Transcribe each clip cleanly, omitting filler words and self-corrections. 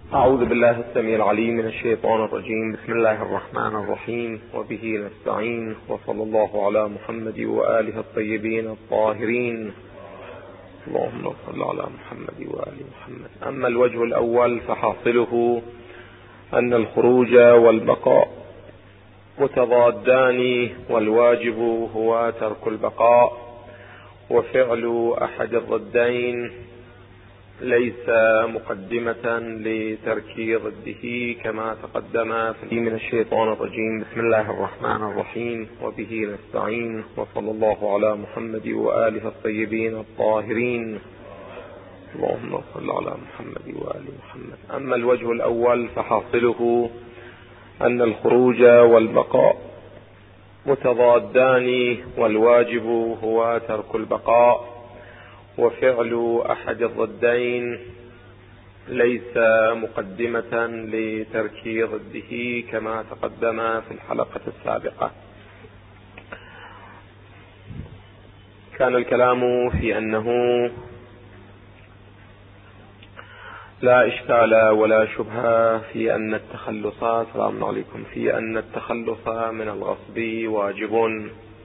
أعوذ بالله السميع العليم من الشيطان الرجيم. بسم الله الرحمن الرحيم، وبه نستعين، وصلى الله على محمد وآله الطيبين الطاهرين. اللهم صل على محمد وآل محمد. أما الوجه الأول فحاصله أن الخروج والبقاء متضادان، والواجب هو ترك البقاء، وفعل أحد الضدين ليس مقدمة لترك ضده كما تقدم من الشيطان الرجيم. بسم الله الرحمن الرحيم، وبه نستعين، وصلى الله على محمد وآله الطيبين الطاهرين. اللهم صل على محمد وآل محمد. أما الوجه الأول فحاصله أن الخروج والبقاء متضادان، والواجب هو ترك البقاء، وفعل أحد الضدين ليس مقدمة لترك ضده كما تقدم في الحلقة السابقة. كان الكلام في أنه لا إشكال ولا شبهة في أن التخلص سلام عليكم في أن التخلص من الغصب واجب،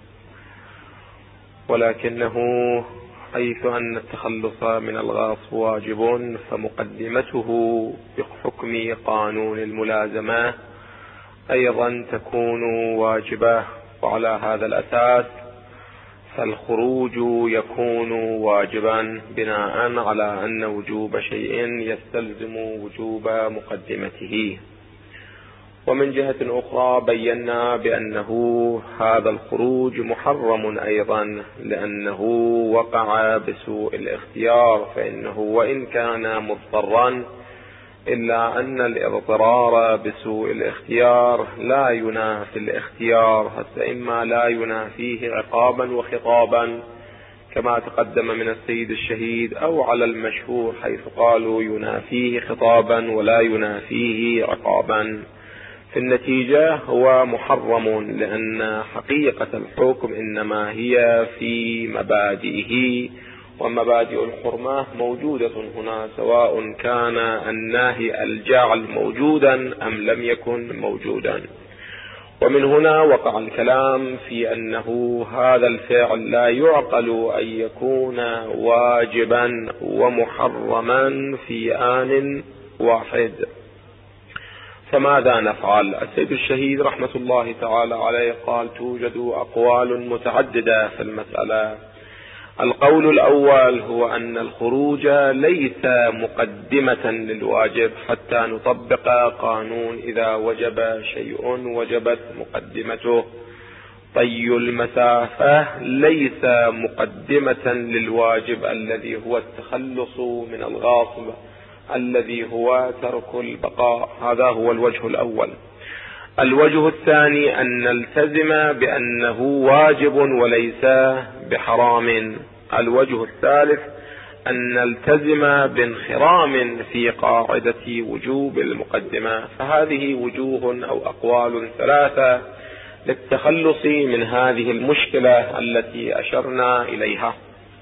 ولكنه حيث أن التخلص من الغاصب واجب فمقدمته بحكم قانون الملازمة أيضا تكون واجبة، وعلى هذا الأساس فالخروج يكون واجبا بناء على أن وجوب شيء يستلزم وجوب مقدمته. ومن جهة أخرى بينا بأنه هذا الخروج محرم أيضا، لأنه وقع بسوء الاختيار، فإنه وإن كان مضطرا إلا أن الاضطرار بسوء الاختيار لا ينافي الاختيار، حتى إما لا ينافيه عقابا وخطابا كما تقدم من السيد الشهيد، أو على المشهور حيث قالوا ينافيه خطابا ولا ينافيه عقابا. في النتيجة هو محرم، لأن حقيقة الحكم إنما هي في مبادئه، ومبادئ الحرمة موجودة هنا، سواء كان الناهي الجعل موجودا أم لم يكن موجودا. ومن هنا وقع الكلام في أنه هذا الفعل لا يعقل أن يكون واجبا ومحرما في آن واحد. فماذا نفعل؟ السيد الشهيد رحمة الله تعالى عليه قال توجد أقوال متعددة في المسألة. القول الأول هو أن الخروج ليس مقدمة للواجب، حتى نطبق قانون إذا وجب شيء وجبت مقدمته. طي المسافة ليس مقدمة للواجب الذي هو التخلص من الغاصب الذي هو ترك البقاء. هذا هو الوجه الأول. الوجه الثاني أن نلتزم بأنه واجب وليس بحرام. الوجه الثالث أن نلتزم بانخرام في قاعدة وجوب المقدمة. فهذه وجوه أو أقوال ثلاثة للتخلص من هذه المشكلة التي أشرنا إليها.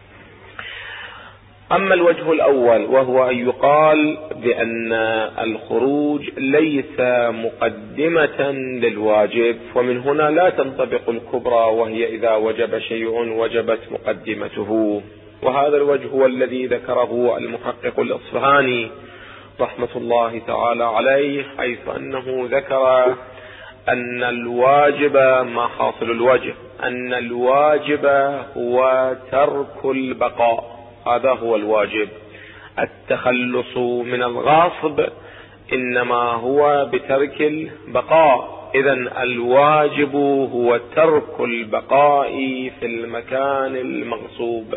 أما الوجه الأول وهو أن يقال بأن الخروج ليس مقدمة للواجب، ومن هنا لا تنطبق الكبرى، وهي إذا وجب شيء وجبت مقدمته. وهذا الوجه هو الذي ذكره المحقق الإصفهاني رحمة الله تعالى عليه، حيث أنه ذكر أن الواجب ما حاصل الوجه أن الواجب هو ترك البقاء. هذا هو الواجب. التخلص من الغاصب إنما هو بترك البقاء. إذن الواجب هو ترك البقاء في المكان المغصوب.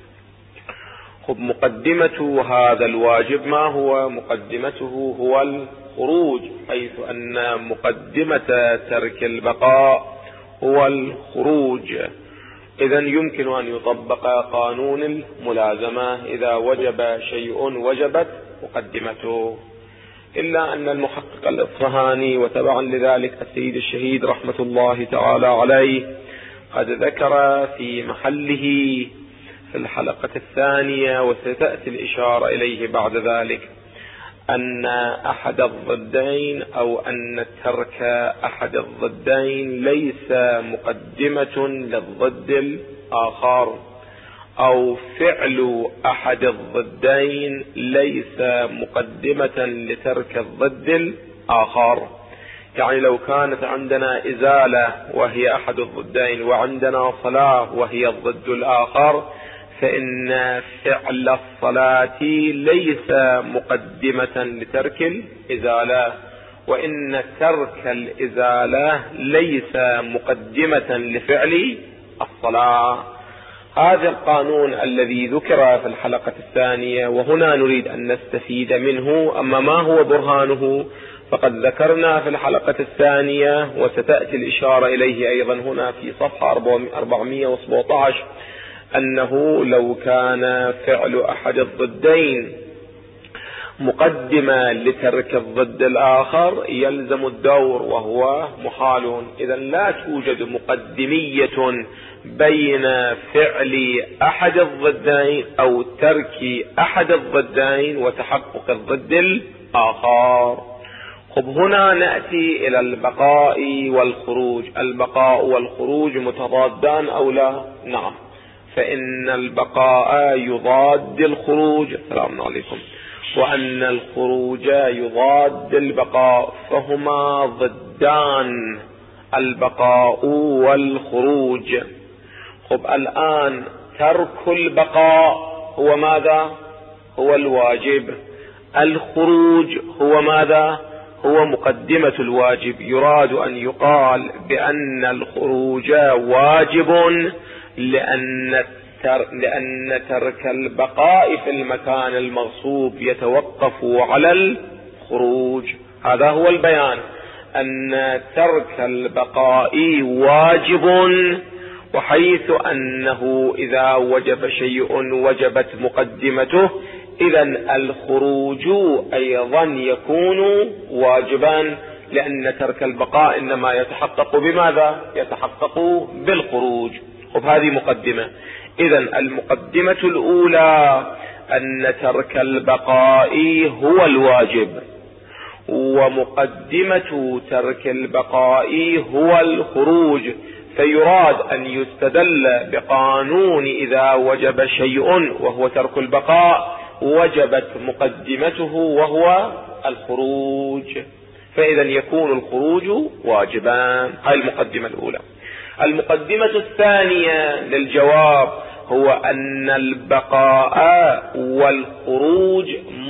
مقدمة هذا الواجب ما هو؟ مقدمته هو الخروج، حيث أن مقدمة ترك البقاء هو الخروج. إذن يمكن أن يطبق قانون الملازمة إذا وجب شيء وجبت مقدمته، إلا أن المحقق الإصفهاني وتبعا لذلك السيد الشهيد رحمة الله تعالى عليه قد ذكر في محله في الحلقة الثانية، وستأتي الإشارة إليه بعد ذلك، أن أحد الضدين أو أن ترك أحد الضدين ليس مقدمة للضد الآخر، أو فعل أحد الضدين ليس مقدمة لترك الضد الآخر. يعني لو كانت عندنا إزالة وهي أحد الضدين وعندنا صلاة وهي الضد الآخر، فإن فعل الصلاة ليس مقدمة لترك الإزالة، وإن ترك الإزالة ليس مقدمة لفعل الصلاة. هذا القانون الذي ذكر في الحلقة الثانية، وهنا نريد أن نستفيد منه. أما ما هو برهانه فقد ذكرنا في الحلقة الثانية، وستأتي الإشارة إليه أيضا هنا في صفحة 417، أنه لو كان فعل أحد الضدين مقدمة لترك الضد الآخر يلزم الدور، وهو محال. إذن لا توجد مقدمية بين فعل أحد الضدين أو ترك أحد الضدين وتحقق الضد الآخر. خب هنا نأتي إلى البقاء والخروج. البقاء والخروج متضادان أو لا؟ نعم، فإن البقاء يضاد الخروج، السلام عليكم، وأن الخروج يضاد البقاء، فهما ضدان، البقاء والخروج. خب الآن ترك البقاء هو ماذا؟ هو الواجب. الخروج هو ماذا؟ هو مقدمة الواجب. يراد أن يقال بأن الخروج واجب لأن ترك البقاء في المكان المغصوب يتوقف على الخروج. هذا هو البيان، أن ترك البقاء واجب، وحيث أنه إذا وجب شيء وجبت مقدمته، إذن الخروج أيضا يكون واجبا، لأن ترك البقاء إنما يتحقق بماذا؟ يتحقق بالخروج. وهذه مقدمة. إذن المقدمة الأولى أن ترك البقاء هو الواجب، ومقدمة ترك البقاء هو الخروج. فيراد أن يستدل بقانون إذا وجب شيء وهو ترك البقاء وجبت مقدمته وهو الخروج، فإذا يكون الخروج واجبا. هاي المقدمة الأولى. المقدمة الثانية للجواب هو أن البقاء والخروج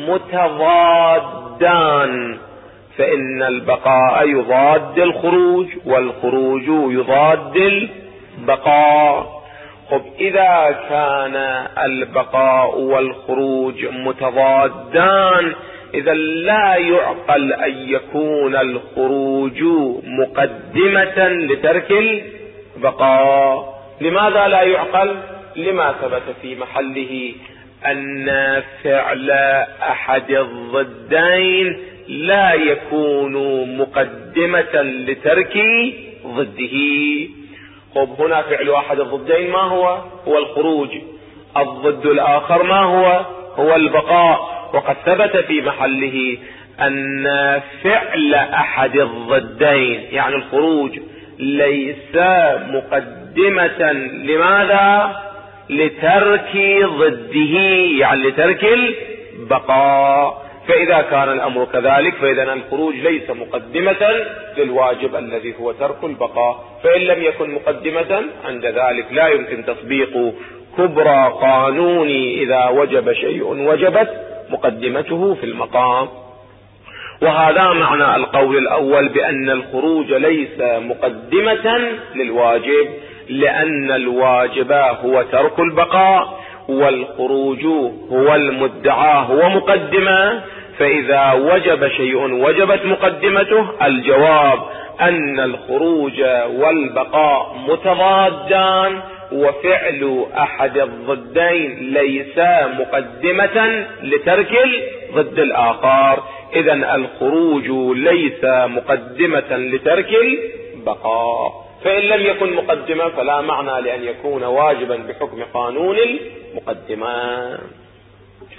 متضادان، فإن البقاء يضاد الخروج والخروج يضاد البقاء. خب إذا كان البقاء والخروج متضادان، إذا لا يعقل أن يكون الخروج مقدمة لترك البقاء. لماذا لا يعقل؟ لما ثبت في محله أن فعل أحد الضدين لا يكون مقدمة لترك ضده. خب هنا فعل أحد الضدين ما هو؟ هو الخروج. الضد الآخر ما هو؟ هو البقاء. وقد ثبت في محله أن فعل أحد الضدين يعني الخروج ليس مقدمة لماذا؟ لترك ضده، يعني لترك البقاء. فإذا كان الأمر كذلك فإذا الخروج ليس مقدمة للواجب الذي هو ترك البقاء. فإن لم يكن مقدمة عند ذلك لا يمكن تطبيق كبرى قانون إذا وجب شيء وجبت مقدمته في المقام. وهذا معنى القول الأول بأن الخروج ليس مقدمة للواجب، لأن الواجب هو ترك البقاء والخروج هو المدعى هو مقدمة. فإذا وجب شيء وجبت مقدمته، الجواب أن الخروج والبقاء متضادان، وفعل أحد الضدين ليس مقدمة لترك الضد الآخر. إذن الخروج ليس مقدمة لترك البقاء. فإن لم يكن مقدمة فلا معنى لأن يكون واجبا بحكم قانون المقدمة.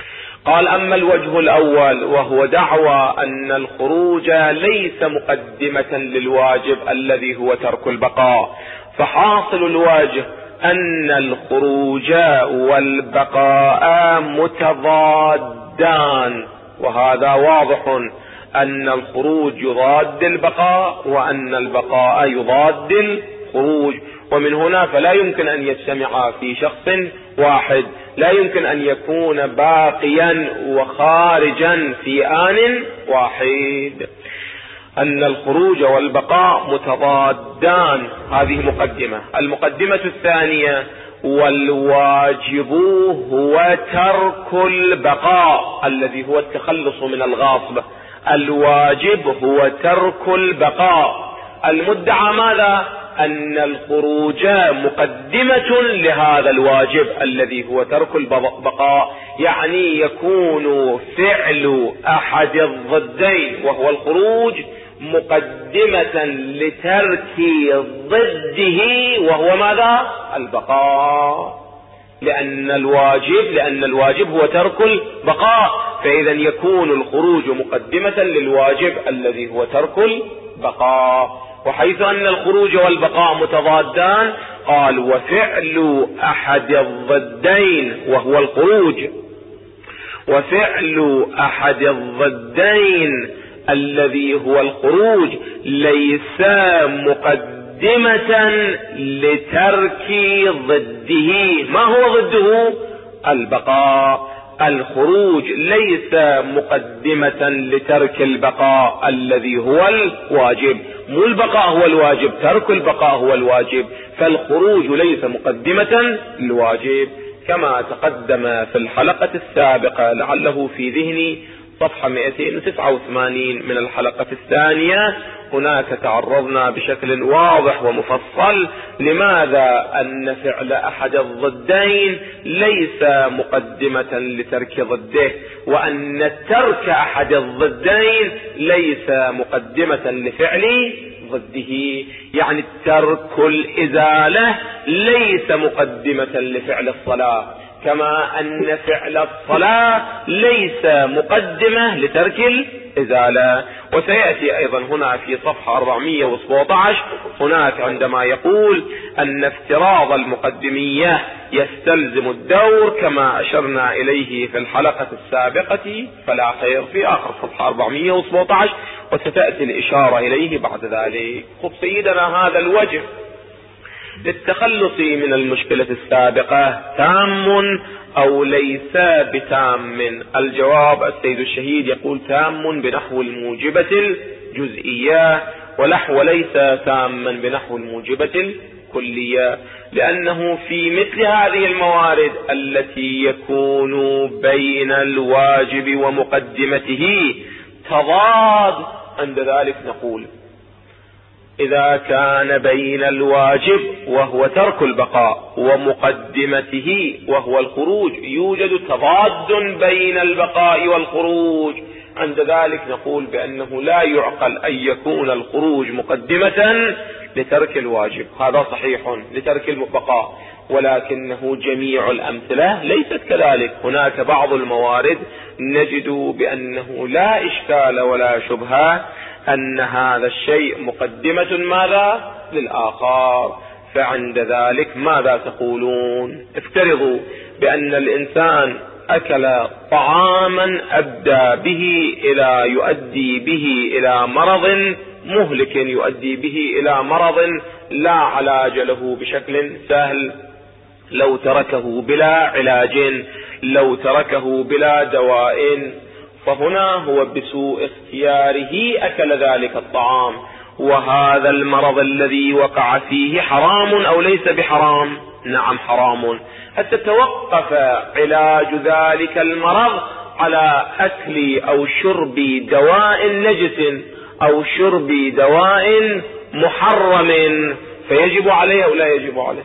قال: أما الوجه الأول وهو دعوى أن الخروج ليس مقدمة للواجب الذي هو ترك البقاء، فحاصل الوجه أن الخروج والبقاء متضادان، وهذا واضح أن الخروج يضاد البقاء وأن البقاء يضاد الخروج، ومن هنا فلا يمكن أن يجتمعا في شخص واحد، لا يمكن أن يكون باقيا وخارجا في آن واحد. أن الخروج والبقاء متضادان، هذه مقدمة. المقدمة الثانية: والواجب هو ترك البقاء الذي هو التخلص من الغاصب. الواجب هو ترك البقاء. المدعى ماذا؟ أن الخروج مقدمة لهذا الواجب الذي هو ترك البقاء، يعني يكون فعل أحد الضدين وهو الخروج مقدمة لترك ضده وهو ماذا؟ البقاء. لأن الواجب هو ترك البقاء، فإذا يكون الخروج مقدمة للواجب الذي هو ترك البقاء. وحيث أن الخروج والبقاء متضادان، قال: وفعل أحد الضدين وهو الخروج، وفعل أحد الضدين الذي هو الخروج ليس مقدمة لترك ضده. ما هو ضده؟ البقاء. الخروج ليس مقدمة لترك البقاء الذي هو الواجب، مو البقاء هو الواجب، ترك البقاء هو الواجب، فالخروج ليس مقدمة للواجب، كما تقدم في الحلقة السابقة، لعله في ذهني صفحة 289 من الحلقة الثانية. هناك تعرضنا بشكل واضح ومفصل لماذا أن فعل أحد الضدين ليس مقدمة لترك ضده، وأن ترك أحد الضدين ليس مقدمة لفعل ضده. يعني ترك الإزالة ليس مقدمة لفعل الصلاة، كما أن فعل الصلاة ليس مقدمة لترك الإزالة. وسيأتي أيضا هنا في صفحة 417 هناك عندما يقول أن افتراض المقدمية يستلزم الدور، كما أشرنا إليه في الحلقة السابقة، فلا خير، في آخر صفحة 417، وستأتي الإشارة إليه بعد ذلك. خب سيدنا، هذا الوجه للتخلص من المشكلة السابقة تام أو ليس بتام؟ الجواب: السيد الشهيد يقول تام بنحو الموجبة الجزئية، ونحو ليس تاما بنحو الموجبة الكلية، لأنه في مثل هذه الموارد التي يكون بين الواجب ومقدمته تضاد، عند ذلك نقول: إذا كان بين الواجب وهو ترك البقاء ومقدمته وهو الخروج يوجد تضاد بين البقاء والخروج، عند ذلك نقول بأنه لا يعقل أن يكون الخروج مقدمة لترك الواجب. هذا صحيح لترك البقاء، ولكنه جميع الأمثلة ليست كذلك. هناك بعض الموارد نجد بأنه لا إشكال ولا شبهة أن هذا الشيء مقدمة ماذا؟ للآخر. فعند ذلك ماذا تقولون؟ افترضوا بأن الإنسان أكل طعاما أدى به يؤدي به إلى مرض مهلك، يؤدي به إلى مرض لا علاج له بشكل سهل، لو تركه بلا علاج، لو تركه بلا دواء، فهنا هو بسوء اختياره أكل ذلك الطعام، وهذا المرض الذي وقع فيه حرام أو ليس بحرام؟ نعم حرام. حتى توقف علاج ذلك المرض على أكل أو شرب دواء نجس أو شرب دواء محرم، فيجب عليه أو لا يجب عليه؟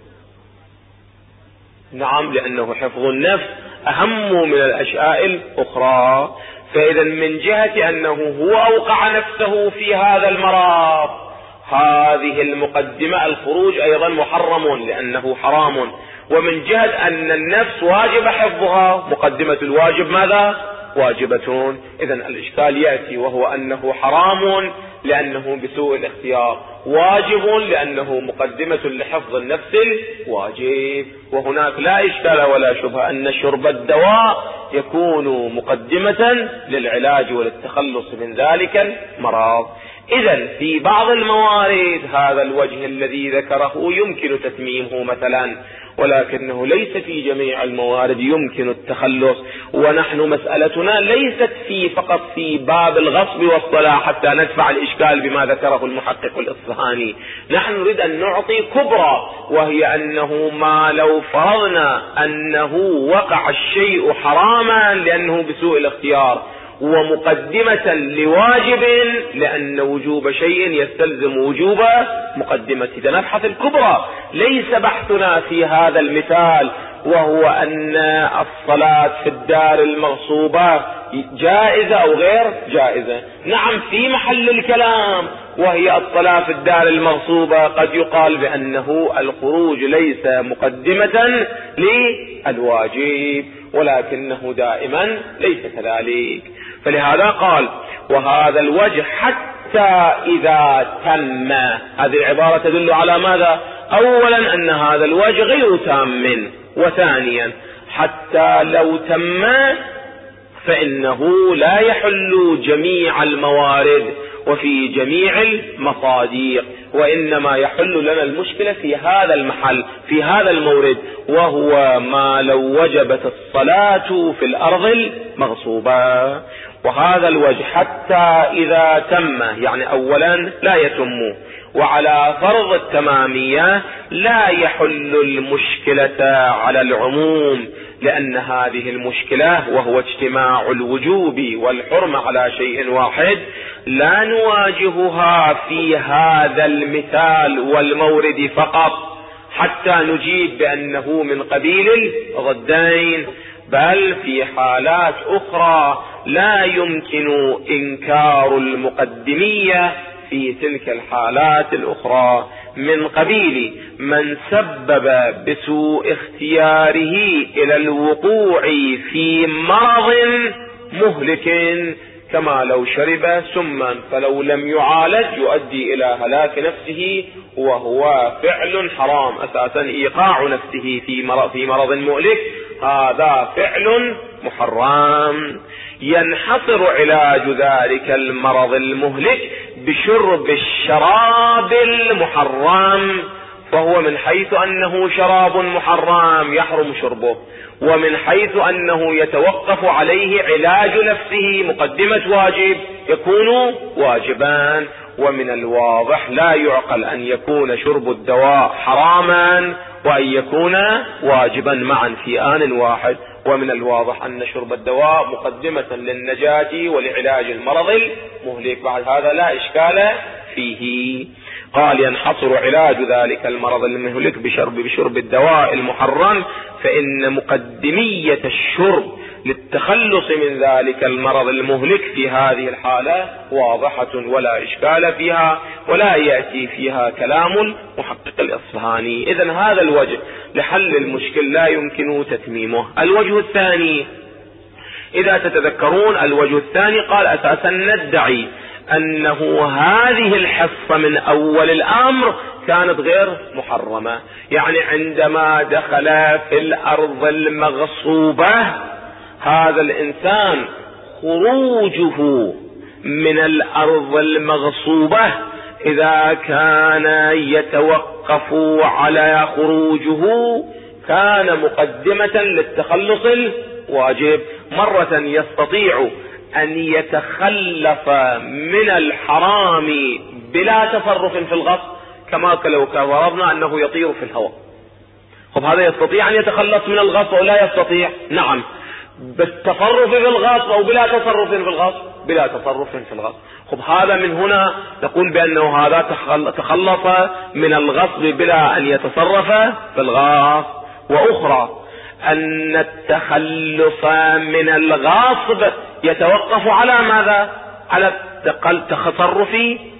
نعم، لأنه حفظ النفس أهم من الأشياء الأخرى. فإذا من جهة أنه هو أوقع نفسه في هذا المرض، هذه المقدمة الخروج أيضا محرم لأنه حرام، ومن جهة أن النفس واجب حفظها، مقدمة الواجب ماذا؟ واجبة. إذن الإشكال يأتي وهو أنه حرام لأنه بسوء الاختيار، واجب لأنه مقدمة لحفظ النفس الواجب. وهناك لا إشكال ولا شبهة أن شرب الدواء يكون مقدمة للعلاج وللتخلص من ذلك المرض. إذن في بعض الموارد هذا الوجه الذي ذكره يمكن تتميمه مثلا، ولكنه ليس في جميع الموارد يمكن التخلص. ونحن مسألتنا ليست فقط في باب الغصب والصلاة حتى ندفع الإشكال بما ذكره المحقق الإصفهاني. نحن نريد أن نعطي كبرى، وهي أنه ما لو فرضنا أنه وقع الشيء حراما لأنه بسوء الاختيار ومقدمة لواجب، لأن وجوب شيء يستلزم وجوب مقدمته. نبحث الكبرى، ليس بحثنا في هذا المثال وهو أن الصلاة في الدار المغصوبة جائزة أو غير جائزة. نعم في محل الكلام، وهي الصلاة في الدار المغصوبة قد يقال بأنه الخروج ليس مقدمة للواجب، ولكنه دائما ليس كذلك. فلهذا قال وهذا الوجه حتى إذا تم. هذه العبارة تدل على ماذا؟ أولا أن هذا الوجه غير تام، وثانيا حتى لو تم فإنه لا يحل جميع الموارد وفي جميع المصاديق، وإنما يحل لنا المشكلة في هذا المحل في هذا المورد، وهو ما لو وجبت الصلاة في الأرض المغصوبة. وهذا الوجه حتى إذا تم يعني أولا لا يتم، وعلى فرض التمامية لا يحل المشكلة على العموم، لأن هذه المشكلة وهو اجتماع الوجوب والحرمة على شيء واحد لا نواجهها في هذا المثال والمورد فقط حتى نجيب بأنه من قبيل الضدين، بل في حالات أخرى لا يمكن إنكار المقدمية في تلك الحالات الأخرى، من قبيل من سبب بسوء اختياره إلى الوقوع في مرض مهلك، كما لو شرب سما فلو لم يعالج يؤدي إلى هلاك نفسه، وهو فعل حرام أساسا إيقاع نفسه في مرض مهلك، هذا فعل محرم. ينحصر علاج ذلك المرض المهلك بشرب الشراب المحرم، فهو من حيث أنه شراب محرم يحرم شربه، ومن حيث أنه يتوقف عليه علاج نفسه مقدمة واجب يكون واجبا. ومن الواضح لا يعقل أن يكون شرب الدواء حراما وأن يكون واجبا معا في آن واحد، ومن الواضح أن شرب الدواء مقدمة للنجاة ولعلاج المرض المهلك، بعد هذا لا إشكال فيه. قال ينحصر علاج ذلك المرض المهلك بشرب الدواء المحرم، فإن مقدمية الشرب للتخلص من ذلك المرض المهلك في هذه الحالة واضحة ولا إشكال فيها، ولا يأتي فيها كلام محقق الإصفهاني. إذن هذا الوجه لحل المشكل لا يمكن تتميمه. الوجه الثاني، إذا تتذكرون الوجه الثاني قال أساسا ندعي أنه هذه الحصة من أول الأمر كانت غير محرمة، يعني عندما دخل في الأرض المغصوبة هذا الإنسان خروجه من الأرض المغصوبة إذا كان يتوقف على خروجه كان مقدمة للتخلص الواجب. مرة يستطيع أن يتخلف من الحرام بلا تصرف في الغصب، كما لو فرضنا أنه يطير في الهواء. خب هذا يستطيع أن يتخلص من الغصب أو لا يستطيع؟ نعم، بالتصرف في الغصب أو بلا تصرف في الغصب؟ بلا تصرف في الغصب. خب هذا من هنا نقول بأنه هذا تخلص من الغصب بلا أن يتصرف في الغصب. وأخرى أن التخلص من الغصب يتوقف على ماذا؟ على التصرف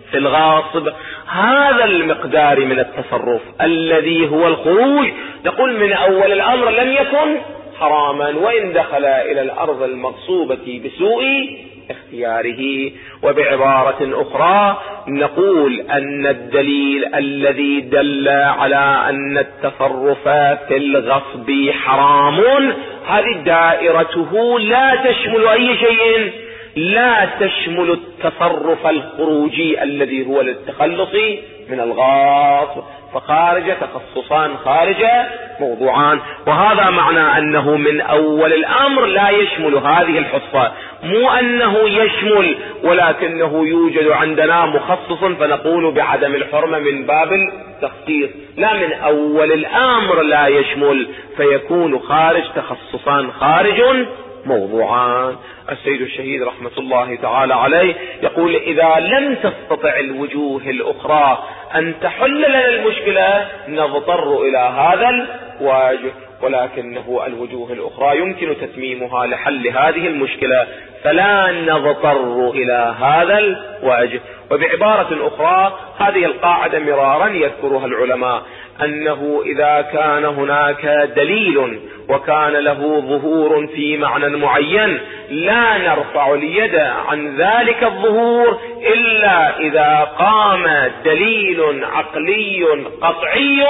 في الغاصب هذا المقدار من التصرف الذي هو الخروج، نقول من أول الأمر لم يكن حراما وإن دخل إلى الأرض المغصوبة بسوء اختياره. وبعبارة أخرى نقول أن الدليل الذي دل على أن التصرف في الغصب حرام هذه دائرته لا تشمل أي شيء، لا تشمل التصرف الخروجي الذي هو للتخلص من الغاصب، فخارج تخصصان خارج موضوعان. وهذا معنى أنه من أول الأمر لا يشمل هذه الحصة، مو أنه يشمل ولكنه يوجد عندنا مخصص فنقول بعدم الحرمة من باب التخصيص، لا من أول الأمر لا يشمل فيكون خارج تخصصان خارج موضوعان. السيد الشهيد رحمة الله تعالى عليه يقول إذا لم تستطع الوجوه الأخرى أن تحل لنا المشكلة نضطر إلى هذا الواجب، ولكنه الوجوه الأخرى يمكن تتميمها لحل هذه المشكلة فلا نضطر إلى هذا الواجب. وبعبارة أخرى هذه القاعدة مرارا يذكرها العلماء، أنه إذا كان هناك دليل وكان له ظهور في معنى معين لا نرفع اليد عن ذلك الظهور إلا إذا قام دليل عقلي قطعي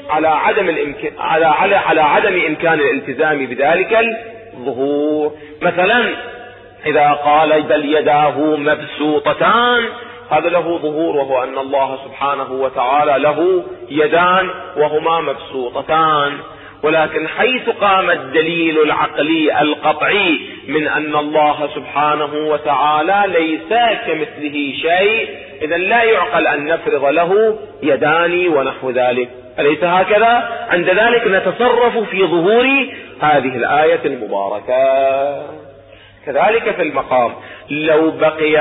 على عدم إمكان الالتزام بذلك الظهور. مثلا إذا قال بل يداه مبسوطتان هذا له ظهور، وهو أن الله سبحانه وتعالى له يدان وهما مبسوطتان، ولكن حيث قام الدليل العقلي القطعي من أن الله سبحانه وتعالى ليس كمثله شيء، إذا لا يعقل أن نفرض له يدان ونحو ذلك، أليس هكذا؟ عند ذلك نتصرف في ظهور هذه الآية المباركة. كذلك في المقام لو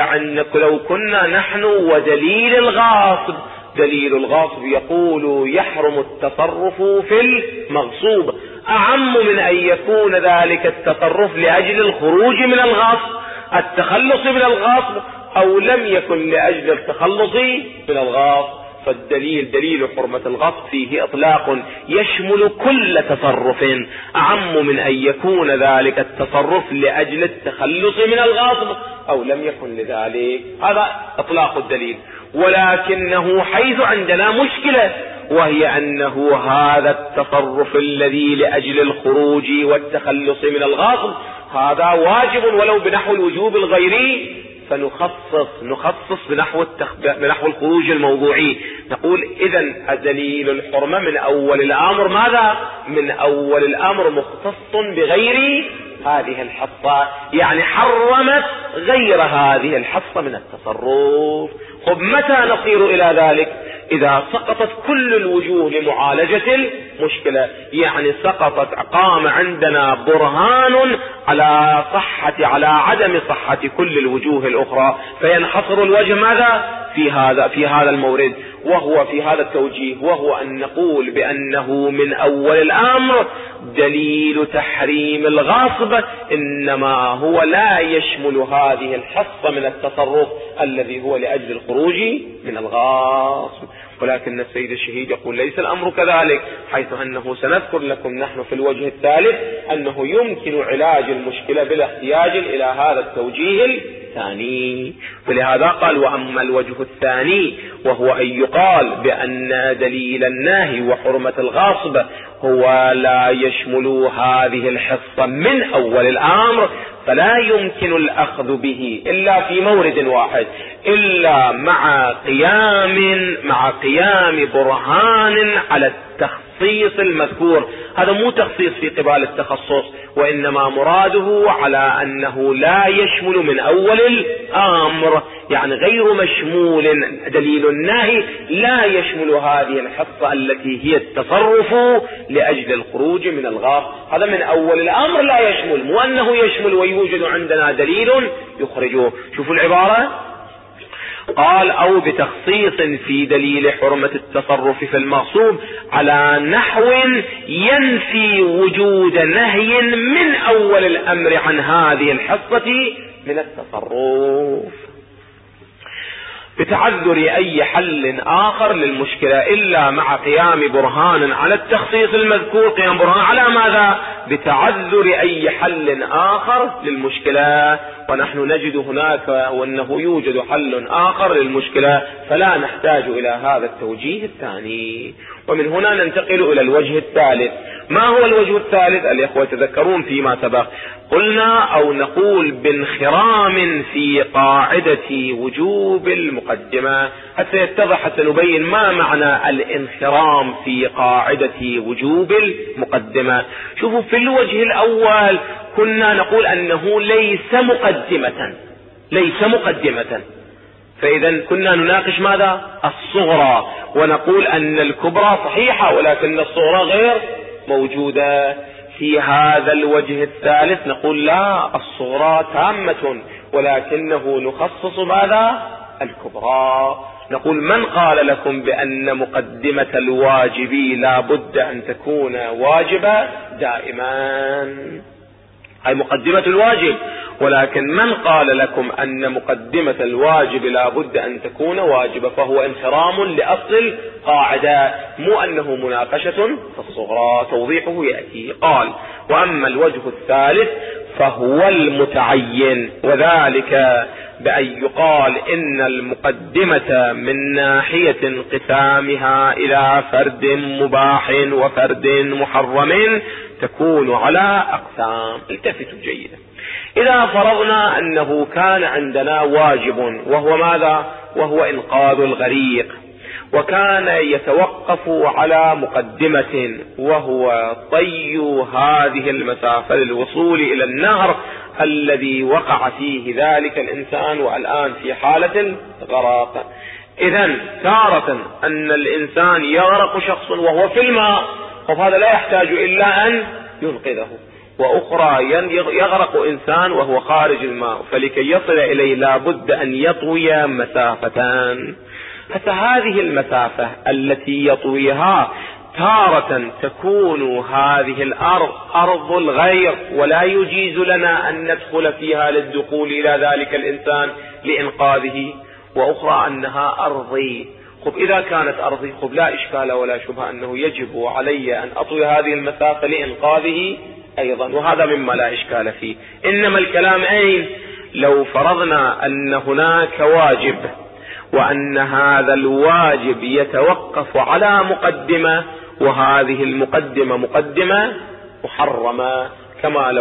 كنا نحن ودليل الغاصب، دليل الغاصب يقول يحرم التصرف في المغصوب، أعم من أن يكون ذلك التصرف لأجل الخروج من الغاصب، التخلص من الغاصب، أو لم يكن لأجل التخلص من الغاصب. فالدليل دليل حرمة الغصب فيه إطلاق يشمل كل تصرف، أعم من أن يكون ذلك التصرف لأجل التخلص من الغصب أو لم يكن لذلك، هذا إطلاق الدليل. ولكنه حيث عندنا مشكلة، وهي أنه هذا التصرف الذي لأجل الخروج والتخلص من الغصب هذا واجب ولو بنحو الوجوب الغيري، فنخصص بنحو الخروج الموضوعي، نقول إذن دليل الحرمة من أول الأمر ماذا؟ من أول الأمر مختص بغير هذه الحصة، يعني حرمت غير هذه الحصة من التصرف. خب متى نصير إلى ذلك؟ إذا سقطت كل الوجوه لمعالجة المشكلة، يعني قام عندنا برهان على عدم صحة كل الوجوه الأخرى، فينحصر الوجه ماذا؟ في هذا المورد، وهو في هذا التوجيه، وهو أن نقول بأنه من أول الأمر دليل تحريم الغاصب إنما هو لا يشمل هذه الحصة من التصرف الذي هو لأجل الخروج من الغاصب. ولكن السيد الشهيد يقول ليس الأمر كذلك، حيث أنه سنذكر لكم نحن في الوجه الثالث أنه يمكن علاج المشكلة بلا احتياج إلى هذا التوجيه الثاني. فلهذا قال وأما الوجه الثاني وهو أن يقال بأن دليل النهي وحرمة الغاصب هو لا يشمل هذه الحصة من أول الأمر، فلا يمكن الأخذ به إلا في مورد واحد، إلا مع قيام برهان على التخصيص المذكور. هذا مو تخصيص في قبال التخصص، وإنما مراده على أنه لا يشمل من أول الأمر، يعني غير مشمول. دليل النهي لا يشمل هذه الحصة التي هي التصرف لأجل الخروج من الغاصب، هذا من أول الأمر لا يشمل، مو أنه يشمل ويوجد عندنا دليل يخرجه. شوفوا العبارة، قال أو بتخصيص في دليل حرمة التصرف في المغصوب على نحو ينفي وجود نهي من أول الأمر عن هذه الحصة من التصرف. بتعذر أي حل آخر للمشكلة إلا مع قيام برهان على التخصيص المذكور. قيام برهان على ماذا؟ بتعذر أي حل آخر للمشكلة، ونحن نجد هناك وأنه يوجد حل آخر للمشكلة، فلا نحتاج إلى هذا التوجيه الثاني. ومن هنا ننتقل إلى الوجه الثالث. ما هو الوجه الثالث؟ الإخوة تذكرون فيما سبق قلنا أو نقول بانخرام في قاعدة وجوب المقدمة. حتى يتضح حتى نبين ما معنى الانخرام في قاعدة وجوب المقدمة. شوفوا في الوجه الأول كنا نقول أنه ليس مقدمة، فإذا كنا نناقش ماذا؟ الصغرى، ونقول أن الكبرى صحيحة ولكن الصغرى غير موجودة. في هذا الوجه الثالث نقول لا، الصغرى تامة ولكنه نخصص ماذا؟ الكبرى. نقول من قال لكم بأن مقدمة الواجب لا بد أن تكون واجبة دائما؟ أي مقدمة الواجب، ولكن من قال لكم أن مقدمة الواجب لا بد أن تكون واجبة فهو انخرام لأصل القاعدة، مو أنه مناقشة في الصغرى. توضيحه يأتي. قال: وأما الوجه الثالث فهو المتعين، وذلك بأن يقال إن المقدمة من ناحية انقسامها إلى فرد مباح وفرد محرم تكون على أقسام. التفتوا جيدا. إذا فرضنا أنه كان عندنا واجب وهو ماذا؟ وهو إنقاذ الغريق، وكان يتوقف على مقدمة وهو طي هذه المسافة للوصول إلى النهر الذي وقع فيه ذلك الإنسان والآن في حالة الغرق. إذن تارة أن الإنسان يغرق شخص وهو في الماء، فهذا لا يحتاج إلا أن ينقذه، وأخرى يغرق إنسان وهو خارج الماء، فلكي يصل إليه لا بد أن يطوي مسافتان. حتى هذه المسافة التي يطويها تارة تكون هذه الأرض أرض الغير ولا يجيز لنا أن ندخل فيها للدخول إلى ذلك الإنسان لإنقاذه، وأخرى أنها أرضي. إذا كانت أرضي لا إشكال ولا شبهة أنه يجب علي أن أطوي هذه المسافة لإنقاذه أيضا، وهذا مما لا إشكال فيه. إنما الكلام أين؟ لو فرضنا أن هناك واجب وأن هذا الواجب يتوقف على مقدمة، وهذه المقدمة مقدمة محرمة، كما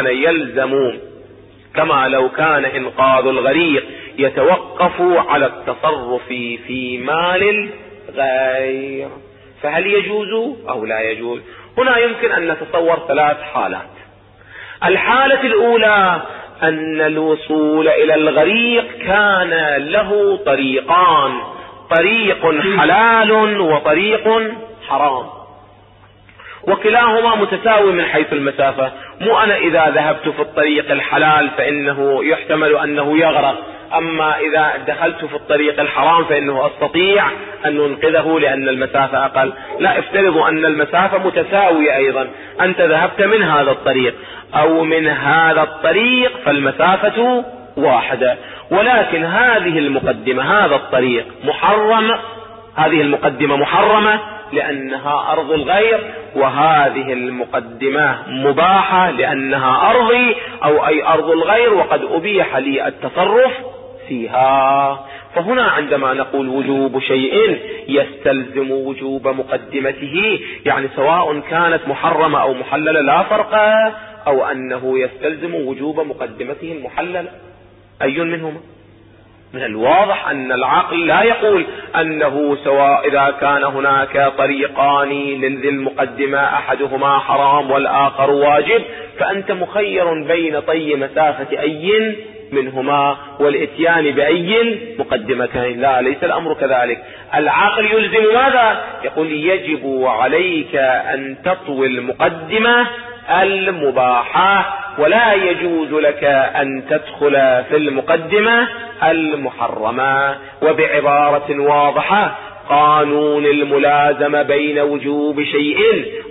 لو كان إنقاذ الغريق يتوقف على التصرف في مال الغير، فهل يجوز أو لا يجوز؟ هنا يمكن أن نتصور 3 حالات. الحالة الأولى أن الوصول إلى الغريق كان له طريقان، طريق حلال وطريق حرام، وكلاهما متساوي من حيث المسافة. مو أنا إذا ذهبت في الطريق الحلال فإنه يحتمل أنه يغرق، أما إذا دخلت في الطريق الحرام فإنه أستطيع أن ننقذه لأن المسافة أقل. لا، افترضوا أن المسافة متساوية أيضا، أنت ذهبت من هذا الطريق أو من هذا الطريق فالمسافة واحدة، ولكن هذه المقدمة هذا الطريق محرم، هذه المقدمة محرمة لأنها أرض الغير، وهذه المقدمة مباحة لأنها أرضي أو أي أرض الغير وقد أبيح لي التصرف فيها. فهنا عندما نقول وجوب شيء يستلزم وجوب مقدمته، يعني سواء كانت محرمة أو محللة لا فرق، أو أنه يستلزم وجوب مقدمته المحللة. أي منهما؟ من الواضح أن العقل لا يقول أنه سواء إذا كان هناك طريقان للمقدمة أحدهما حرام والآخر واجب فأنت مخير بين طي مسافة أي منهما والإتيان بأي مقدمتين. لا، ليس الأمر كذلك. العقل يلزم ماذا؟ يقول يجب عليك أن تطوي المقدمة المباحة، ولا يجوز لك أن تدخل في المقدمة المحرمة. وبعبارة واضحة، قانون الملازمة بين وجوب شيء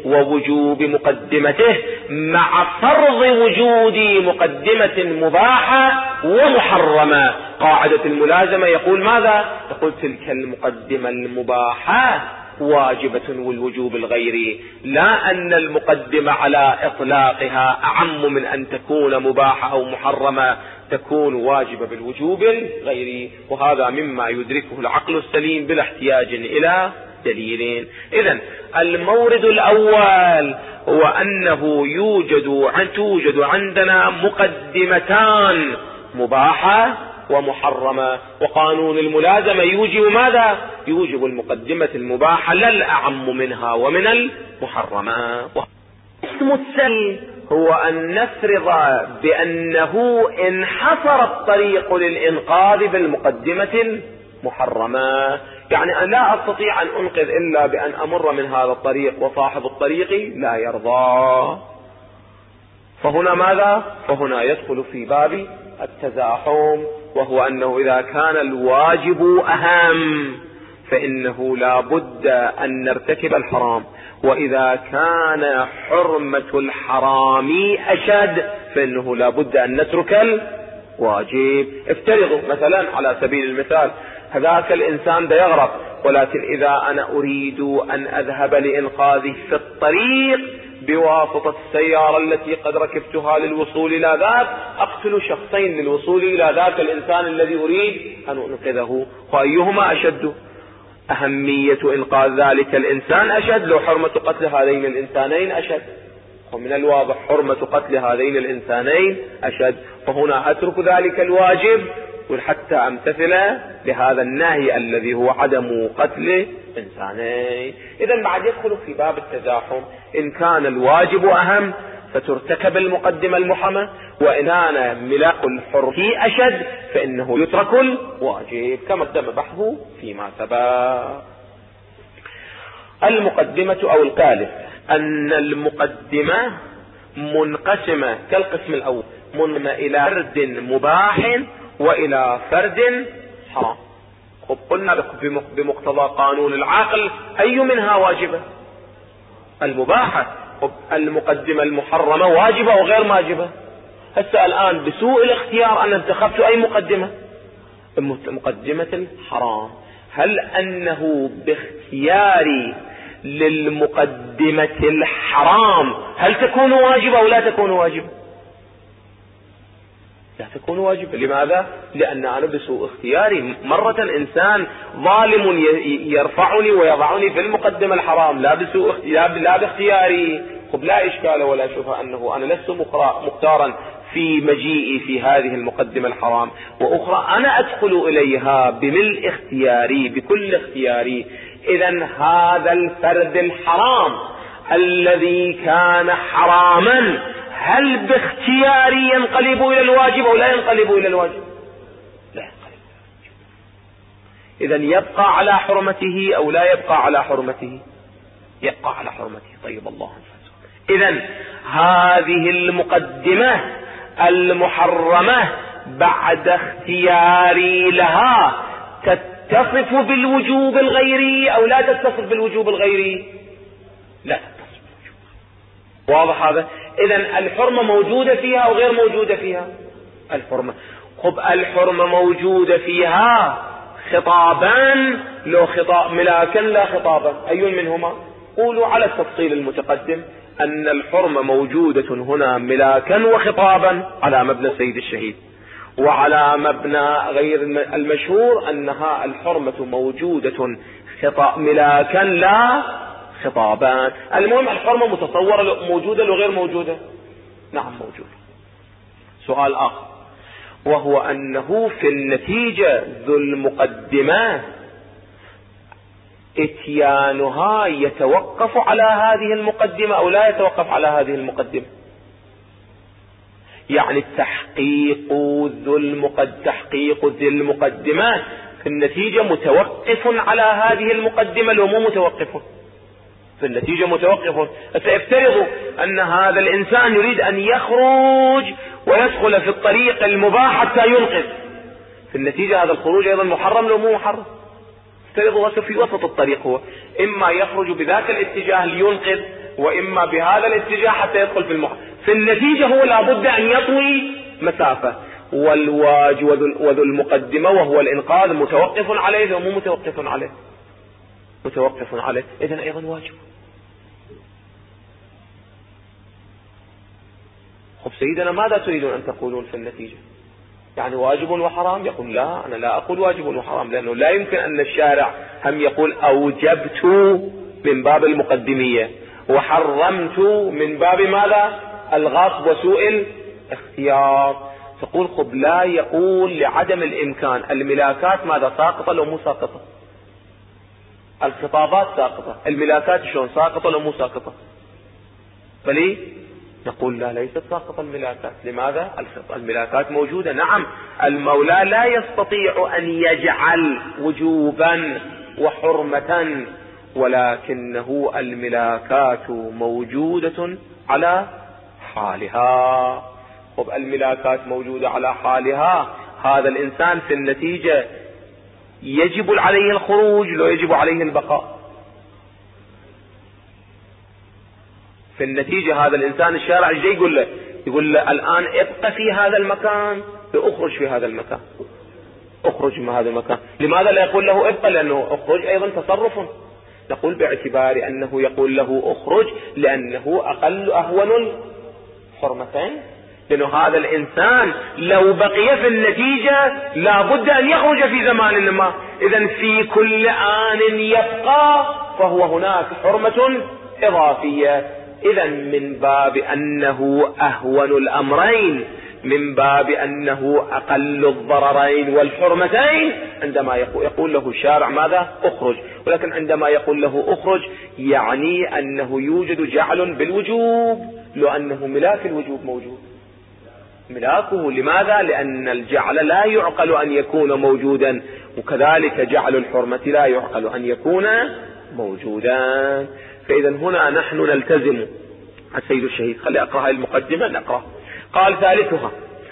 ووجوب مقدمته مع فرض وجود مقدمة مباحة ومحرمة. قاعدة الملازمة يقول ماذا؟ يقول تلك المقدمة المباحة واجبة والوجوب الغيري، لا أن المقدمة على إطلاقها أعم من أن تكون مباحة أو محرمة، تكون واجبة بالوجوب الغيري. وهذا مما يدركه العقل السليم بلا احتياج إلى دليل. إذن المورد الأول هو أنه توجد عندنا مقدمتان مباحة ومحرمة، وقانون الملازمة يوجب ماذا؟ يوجب المقدمة المباحة لا الأعم منها ومن المحرمة. اسم السل هو أن نفرض بأنه انحصر الطريق للإنقاذ بالمقدمة المحرمة، يعني أنا لا أستطيع أن أنقذ إلا بأن أمر من هذا الطريق وصاحب الطريق لا يرضى. فهنا ماذا؟ فهنا يدخل في باب التزاحم، وهو أنه إذا كان الواجب أهم فإنه لا بد أن نرتكب الحرام، وإذا كان حرمة الحرام أشد فإنه لا بد أن نترك الواجب. افترضوا مثلا على سبيل المثال هذاك الإنسان ده يغرق، ولكن إذا أنا أريد أن أذهب لإنقاذه في الطريق بواسطة السيارة التي قد ركبتها للوصول إلى ذاك، أقتل شخصين للوصول إلى ذاك الإنسان الذي أريد أن أنقذه، وأيهما أشد؟ أهمية إنقاذ ذلك الإنسان أشد لو حرمة قتل هذين الإنسانين أشد، ومن الواضح حرمة قتل هذين الإنسانين أشد، فهنا أترك ذلك الواجب حتى أمتثل بهذا النهي الذي هو عدم قتل إنسانين. إذن بعد يدخل في باب التزاحم، إن كان الواجب أهم فترتكب المقدمة المحرمة، وإن كان ملاك الحر أشد فإنه يترك الواجب كما تم بحثه فيما سبق. المقدمة أو الثالث أن المقدمة منقسمة كالقسم الأول، منقسمة إلى فرد مباح وإلى فرد حرام. قلنا بمقتضى قانون العقل أي منها واجبة؟ المباحة. المقدمة المحرمة واجبة وغير واجبة. هسه الآن بسوء الاختيار أنا انتخبت أي مقدمة؟ مقدمة الحرام. هل أنه باختياري للمقدمة الحرام هل تكون واجبة أو لا تكون واجبة؟ لا تكون واجبة. لماذا؟ لأن أنا بسوء اختياري. مرة إنسان ظالم يرفعني ويضعني في المقدمة الحرام لا باختياري، لا إشكال ولا شبهة أنه أنا لست مختارا في مجيئي في هذه المقدمة الحرام، وأخرى أنا أدخل إليها بملء اختياري بكل اختياري. إذن هذا الفرد الحرام الذي كان حراما هل باختياري ينقلب إلى الواجب أو لا ينقلب إلى الواجب؟ لا ينقلب. إذن يبقى على حرمته أو لا يبقى على حرمته؟ يبقى على حرمته. طيب الله عنه. إذن هذه المقدمة المحرمة بعد اختياري لها تتصف بالوجوب الغيري أو لا تتصف بالوجوب الغيري؟ لا تتصف بالوجوب. واضح هذا؟ إذن الحرمة موجودة فيها أو غير موجودة فيها؟ الحرمة موجودة فيها خطابان، لو خطاب ملاكا لا خطابا، أي منهما؟ قولوا على التفصيل المتقدم أن الحرمة موجودة هنا ملاكا وخطابا على مبنى سيد الشهيد، وعلى مبنى غير المشهور أنها الحرمة موجودة ملاكا لا خطابان. المهم الحرمة متصورة موجودة وغير موجودة؟ نعم موجودة. سؤال آخر، وهو أنه في النتيجة ذو المقدمات اتيانها يتوقف على هذه المقدمة أو لا يتوقف على هذه المقدمة؟ يعني تحقيق ذي المقدمات في النتيجة متوقف على هذه المقدمة لو مو متوقف؟ في النتيجة متوقف. فافترضوا أن هذا الإنسان يريد أن يخرج ويدخل في الطريق المباح حتى ينقذ، في النتيجة هذا الخروج أيضا محرم لو مو محرم؟ افترضوا في وسط الطريق، هو إما يخرج بذاك الاتجاه لينقذ وإما بهذا الاتجاه حتى يدخل في المخ. في النتيجة هو لابد أن يطوي مسافة. والواجب وذو المقدمة وهو الإنقاذ متوقف عليه ومو متوقف عليه؟ متوقف عليه، إذن أيضا واجب. خب سيدنا ماذا تريدون أن تقولون في النتيجة؟ يعني واجب وحرام؟ يقول لا، أنا لا أقول واجب وحرام، لأنه لا يمكن أن الشارع هم يقول أوجبت من باب المقدمية وحرمت من باب ماذا؟ الغصب وسوء الاختيار. تقول خب لا يقول لعدم الإمكان. الملاكات ماذا ساقطة لو مو ساقطة؟ الخطابات ساقطة، الملاكات شلون ساقطة لو مو ساقطة؟ فليه؟ نقول لا، ليست ساقطة الملاكات. لماذا؟ الملاكات موجودة. نعم، المولى لا يستطيع أن يجعل وجوبا وحرمة، ولكنه الملاكات موجودة على حالها. طب الملاكات موجودة على حالها، هذا الإنسان في النتيجة يجب عليه الخروج لو يجب عليه البقاء؟ في النتيجة هذا الإنسان الشارع ايش يقول له؟ يقول له الآن ابقى في هذا المكان، اخرج في هذا المكان، اخرج من هذا المكان. لماذا لا يقول له ابقى؟ لأنه اخرج أيضا تصرف. نقول باعتبار أنه يقول له اخرج لأنه أهون الحرمتين، لأنه هذا الإنسان لو بقي في النتيجة لابد أن يخرج في زمان ما. إذن في كل آن يبقى فهو هناك حرمة إضافية. إذن من باب أنه أهون الأمرين، من باب أنه أقل الضررين والحرمتين، عندما يقول له الشارع ماذا؟ اخرج. ولكن عندما يقول له اخرج يعني أنه يوجد جعل بالوجوب، لو أنه ملاك الوجوب موجود ملاكه. لماذا؟ لأن الجعل لا يعقل أن يكون موجودا، وكذلك جعل الحرمة لا يعقل أن يكون موجودا. فإذا هنا نحن نلتزم السيد الشهيد. خلي أقرأ المقدمة نقرأ. قال ثالثها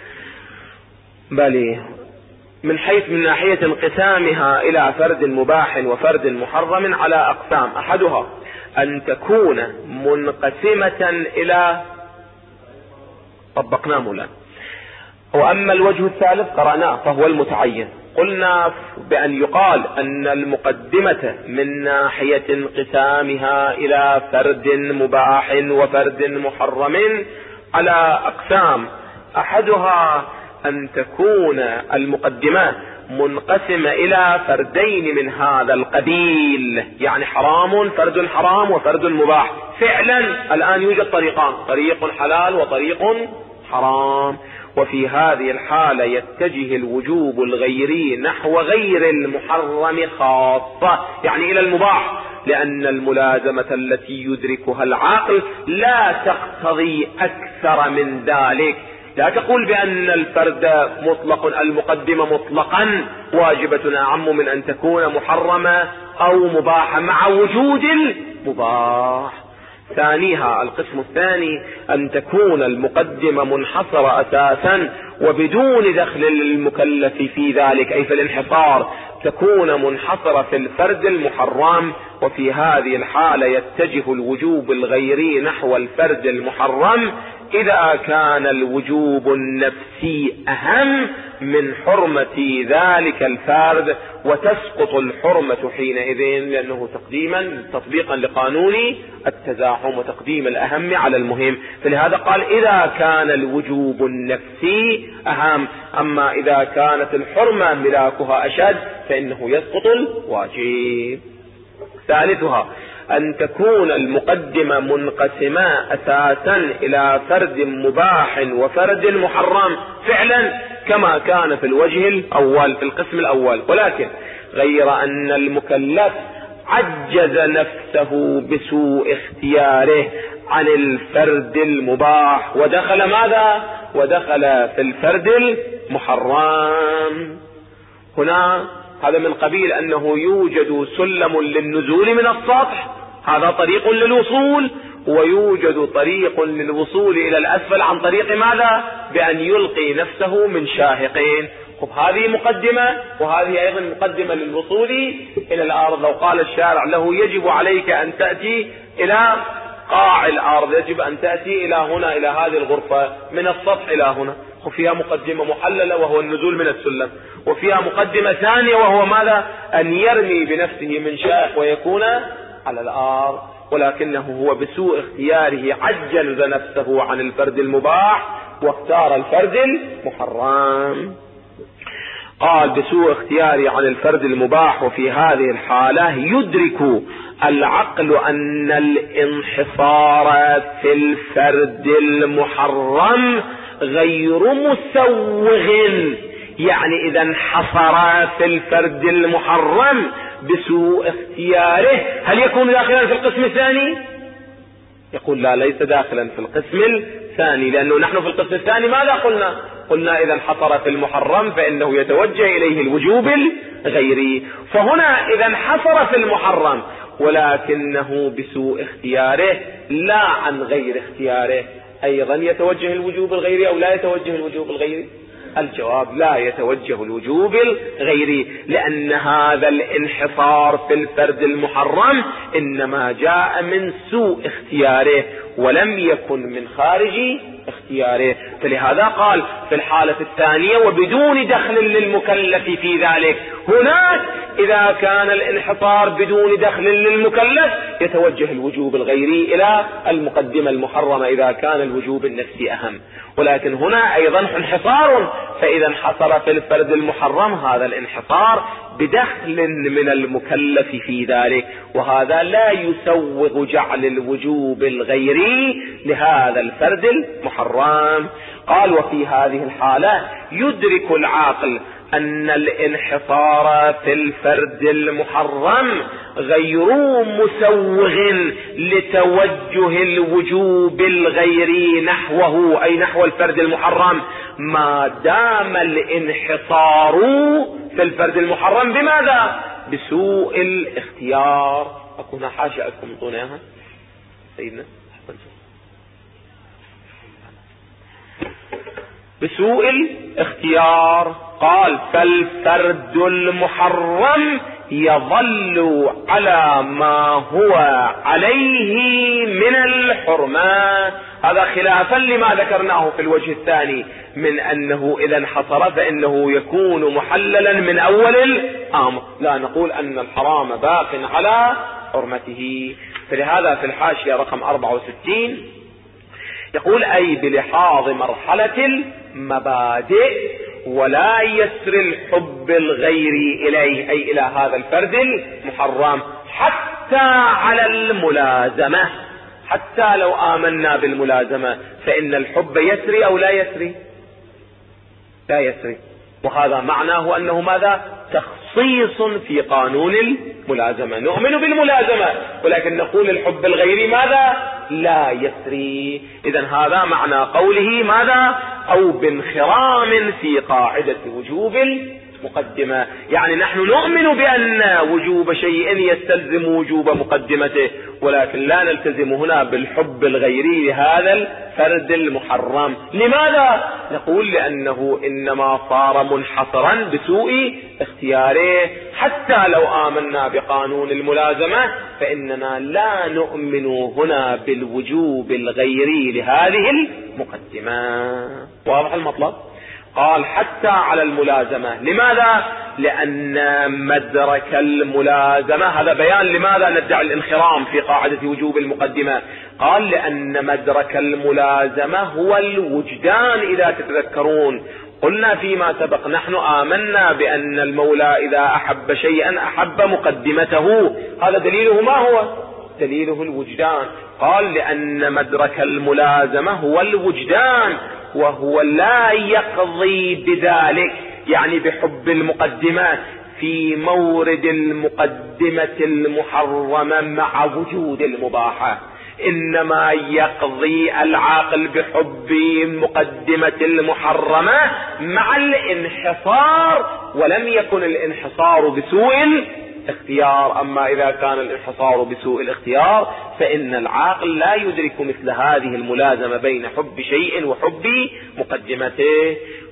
بل من ناحية انقسامها إلى فرد مباح وفرد محرم على أقسام. أحدها أن تكون منقسمة إلى طبقناه مولا. وأما الوجه الثالث قرأناه فهو المتعين. قلنا بأن يقال أن المقدمة من ناحية انقسامها إلى فرد مباح وفرد محرم على أقسام. أحدها أن تكون المقدمة منقسمة إلى فردين من هذا القبيل، يعني حرام، فرد حرام وفرد مباح. فعلا الآن يوجد طريقان، طريق حلال وطريق حرام. وفي هذه الحالة يتجه الوجوب الغيري نحو غير المحرم خاصة، يعني إلى المباح، لأن الملازمة التي يدركها العاقل لا تقتضي أكثر من ذلك. لا تقول بأن الفرد مطلق، المقدمة مطلقا واجبة أعم من أن تكون محرمة أو مباحة مع وجود المباح. ثانيها القسم الثاني أن تكون المقدمة منحصرة أساسا وبدون دخل المكلف في ذلك، أي في الانحصار تكون منحصرة في الفرد المحرم. وفي هذه الحالة يتجه الوجوب الغيري نحو الفرد المحرم إذا كان الوجوب النفسي أهم من حرمة ذلك الفرد، وتسقط الحرمة حينئذ، لأنه تطبيقا لقانون التزاحم وتقديم الأهم على المهم. فلهذا قال إذا كان الوجوب النفسي أهم، أما إذا كانت الحرمة ملاكها أشد فإنه يسقط الواجب. ثالثها أن تكون المقدمة منقسمة أساسا إلى فرد مباح وفرد محرم فعلا كما كان في الوجه الأول في القسم الأول، ولكن غير أن المكلف عجز نفسه بسوء اختياره عن الفرد المباح ودخل ماذا؟ ودخل في الفرد المحرم. هنا هذا من قبيل أنه يوجد سلم للنزول من السطح، هذا طريق للوصول، ويوجد طريق للوصول إلى الأسفل عن طريق ماذا؟ بأن يلقي نفسه من شاهقين. هذه مقدمة، وهذه أيضا مقدمة للوصول إلى الأرض. لو قال الشارع له يجب عليك أن تأتي إلى قاع الأرض يجب أن تأتي إلى هنا، إلى هذه الغرفة، من السطح إلى هنا، وفيها مقدمة محللة وهو النزول من السلم، وفيها مقدمة ثانية وهو ماذا؟ أن يرمي بنفسه من شائق ويكون على الأرض. ولكنه هو بسوء اختياره عجل نفسه عن الفرد المباح واختار الفرد المحرم. قال بسوء اختياري عن الفرد المباح، وفي هذه الحالة يدرك العقل أن الانحصار في الفرد المحرم غير مسوغ. يعني إذا انحصر في الفرد المحرم بسوء اختياره، هل يكون داخلا في القسم الثاني؟ يقول لا، ليس داخلا في القسم الثاني، لأنه نحن في القسم الثاني ماذا قلنا؟ قلنا إذا انحصر في المحرم فإنه يتوجه إليه الوجوب الغيري. فهنا إذا انحصر في المحرم ولكنه بسوء اختياره لا عن غير اختياره، أيضا يتوجه الوجوب الغيري أو لا يتوجه الوجوب الغيري؟ الجواب لا يتوجه الوجوب الغيري، لأن هذا الانحصار في الفرد المحرم إنما جاء من سوء اختياره ولم يكن من خارج اختياره. فلهذا قال في الحالة الثانية وبدون دخل للمكلف في ذلك. هناك إذا كان الانحصار بدون دخل للمكلف يتوجه الوجوب الغيري إلى المقدمة المحرمة إذا كان الوجوب النفسي أهم. ولكن هنا أيضا انحصار، فإذا انحصر في الفرد المحرم هذا الانحصار بدخل من المكلف في ذلك، وهذا لا يسوغ جعل الوجوب الغيري لهذا الفرد المحرم. قال وفي هذه الحالة يدرك العاقل أن الانحصار في الفرد المحرم غير مسوغ لتوجه الوجوب الغيري نحوه، أي نحو الفرد المحرم، ما دام الانحصار في الفرد المحرم بماذا؟ بسوء الاختيار. أكون حاشا أكم طونها سيدنا بسوء الاختيار. قال فالفرد المحرم يظل على ما هو عليه من الحرمة. هذا خلافا لما ذكرناه في الوجه الثاني من أنه إذا انحصر فإنه يكون محللا من أول الأمر، لا نقول أن الحرام باق على حرمته. فلهذا في الحاشية رقم 64 يقول أي بلحاظ مرحلة المبادئ ولا يسر الحب الغيري إليه، أي إلى هذا الفرد المحرم، حتى على الملازمة. حتى لو آمنا بالملازمة فإن الحب يسري أو لا يسري؟ لا يسري. وهذا معناه أنه ماذا؟ تخصيص في قانون الملازمة. نؤمن بالملازمة ولكن نقول الحب الغيري ماذا؟ لا يسري. إذن هذا معنى قوله ماذا؟ أو بانخرام في قاعدة وجوب المقدمة. يعني نحن نؤمن بأن وجوب شيء يستلزم وجوب مقدمته، ولكن لا نلتزم هنا بالحب الغيري لهذا الفرد المحرم. لماذا؟ نقول لأنه إنما صار منحصرا بسوء اختياره. حتى لو آمنا بقانون الملازمة فإننا لا نؤمن هنا بالوجوب الغيري لهذه المقدمة. واضح المطلب؟ قال حتى على الملازمة. لماذا؟ لأن مدرك الملازمة، هذا بيان لماذا ندعي الانخرام في قاعدة وجوب المقدمة. قال لأن مدرك الملازمة هو الوجدان. إذا تتذكرون قلنا فيما سبق نحن آمنا بأن المولى إذا أحب شيئا أحب مقدمته. هذا دليله ما هو؟ دليله الوجدان. قال لأن مدرك الملازمة هو الوجدان، وهو لا يقضي بذلك، يعني بحب المقدمة في مورد المقدمة المحرمة مع وجود المباحة. إنما يقضي العاقل بحب مقدمة المحرمة مع الانحصار، ولم يكن الانحصار بسوء الاختيار. أما إذا كان الانحصار بسوء الاختيار فإن العاقل لا يدرك مثل هذه الملازمة بين حب شيء وحب مقدمته.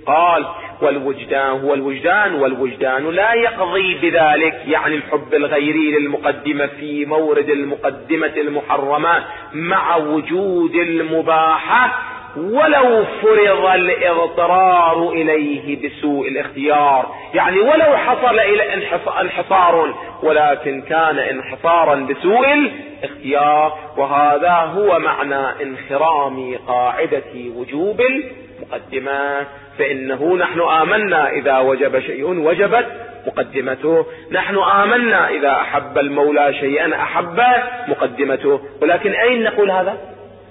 قال والوجدان هو الوجدان، والوجدان لا يقضي بذلك، يعني الحب الغيري للمقدمة في مورد المقدمة المحرمة مع وجود المباحة، ولو فرض الاضطرار إليه بسوء الاختيار، يعني ولو حصل إلى انحصار ولكن كان انحصارا بسوء الاختيار. وهذا هو معنى انخرام قاعدة وجوب المقدمة. فإنه نحن آمنا إذا وجب شيء وجبت مقدمته، نحن آمنا إذا أحب المولى شيئا أحب مقدمته، ولكن أين نقول هذا؟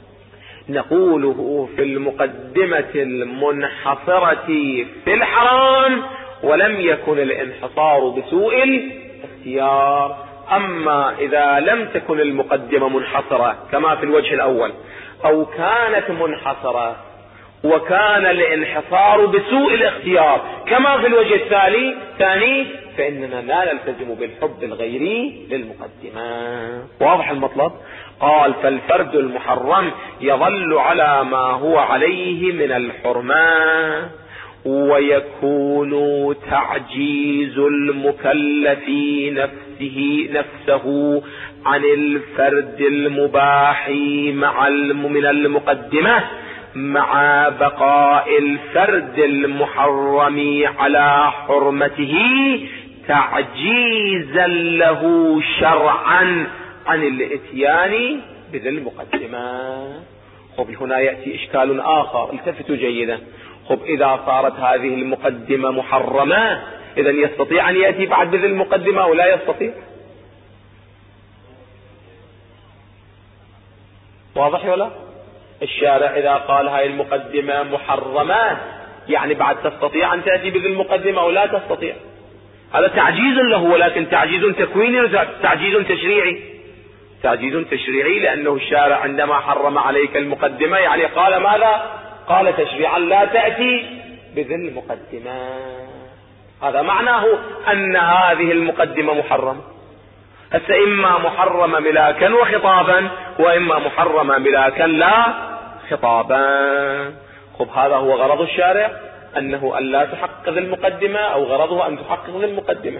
نقوله في المقدمة المنحصرة في الحرام، ولم يكن الانحصار بسوء الاختيار. أما إذا لم تكن المقدمة منحصرة كما في الوجه الأول، أو كانت منحصرة وكان الانحصار بسوء الاختيار كما في الوجه الثاني، فإننا لا نلتزم بالحب الغيري للمقدمة. واضح المطلب؟ قال فالفرد المحرم يظل على ما هو عليه من الحرمة، ويكون تعجيز المكلف نفسه عن الفرد المباح من المقدمة مع بقاء الفرد المحرم على حرمته تعجيزا له شرعا عن الاتيان بذي المقدمة. خب هنا يأتي إشكال آخر، التفتوا جيدا. خب إذا صارت هذه المقدمة محرمة، إذن يستطيع أن يأتي بعد بذي المقدمة أو لا يستطيع؟ واضح ولا؟ الشارع إذا قال هاي المقدمة محرمة، يعني بعد تستطيع أن تأتي بذي المقدمة أو لا تستطيع؟ هذا تعجيز له، ولكن تعجيز تكويني، تعجيز تشريعي. تعجيز تشريعي لأنه الشارع عندما حرم عليك المقدمة يعني قال ماذا؟ قال تشريعا لا تأتي بذي المقدمة. هذا معناه أن هذه المقدمة محرمة. هسه إما محرمة ملاكا وخطابا، وإما محرمة ملاكا لا خطابا. خب هذا هو غرض الشارع، أنه أن لا تحقق المقدمة، أو غرضه أن تحقق المقدمة.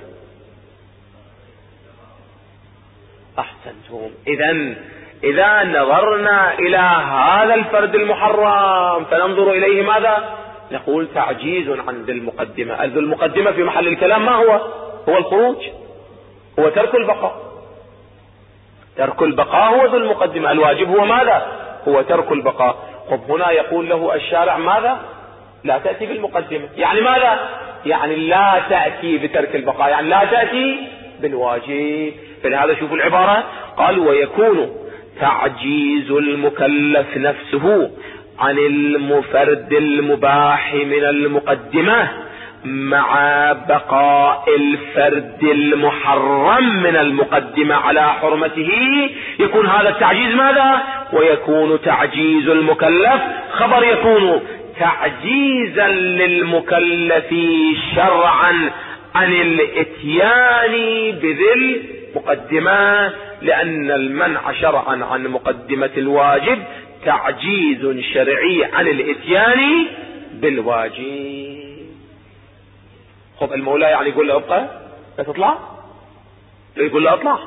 أحسنتم. إذا نظرنا إلى هذا الفرد المحرم فننظر إليه ماذا؟ نقول تعجيز عن ذي المقدمة. ذي المقدمة في محل الكلام ما هو؟ هو الخروج، هو ترك البقاء. ترك البقاء هو ذي المقدمة. الواجب هو ماذا؟ هو ترك البقاء. طب هنا يقول له الشارع ماذا؟ لا تأتي بالمقدمة. يعني ماذا؟ يعني لا تأتي بترك البقاء، يعني لا تأتي بالواجب. فلهذا شوفوا العبارة، قال ويكون تعجيز المكلف نفسه عن المفرد المباح من المقدمة مع بقاء الفرد المحرم من المقدمة على حرمته. يكون هذا التعجيز ماذا؟ ويكون تعجيز المكلف خبر يكون تعجيزا للمكلف شرعا عن الاتيان بذي المقدمة، لأن المنع شرعا عن مقدمة الواجب تعجيز شرعي عن الاتيان بالواجب. خب المولى يعني يقول له ابقى لا تطلع، يقول له اطلع.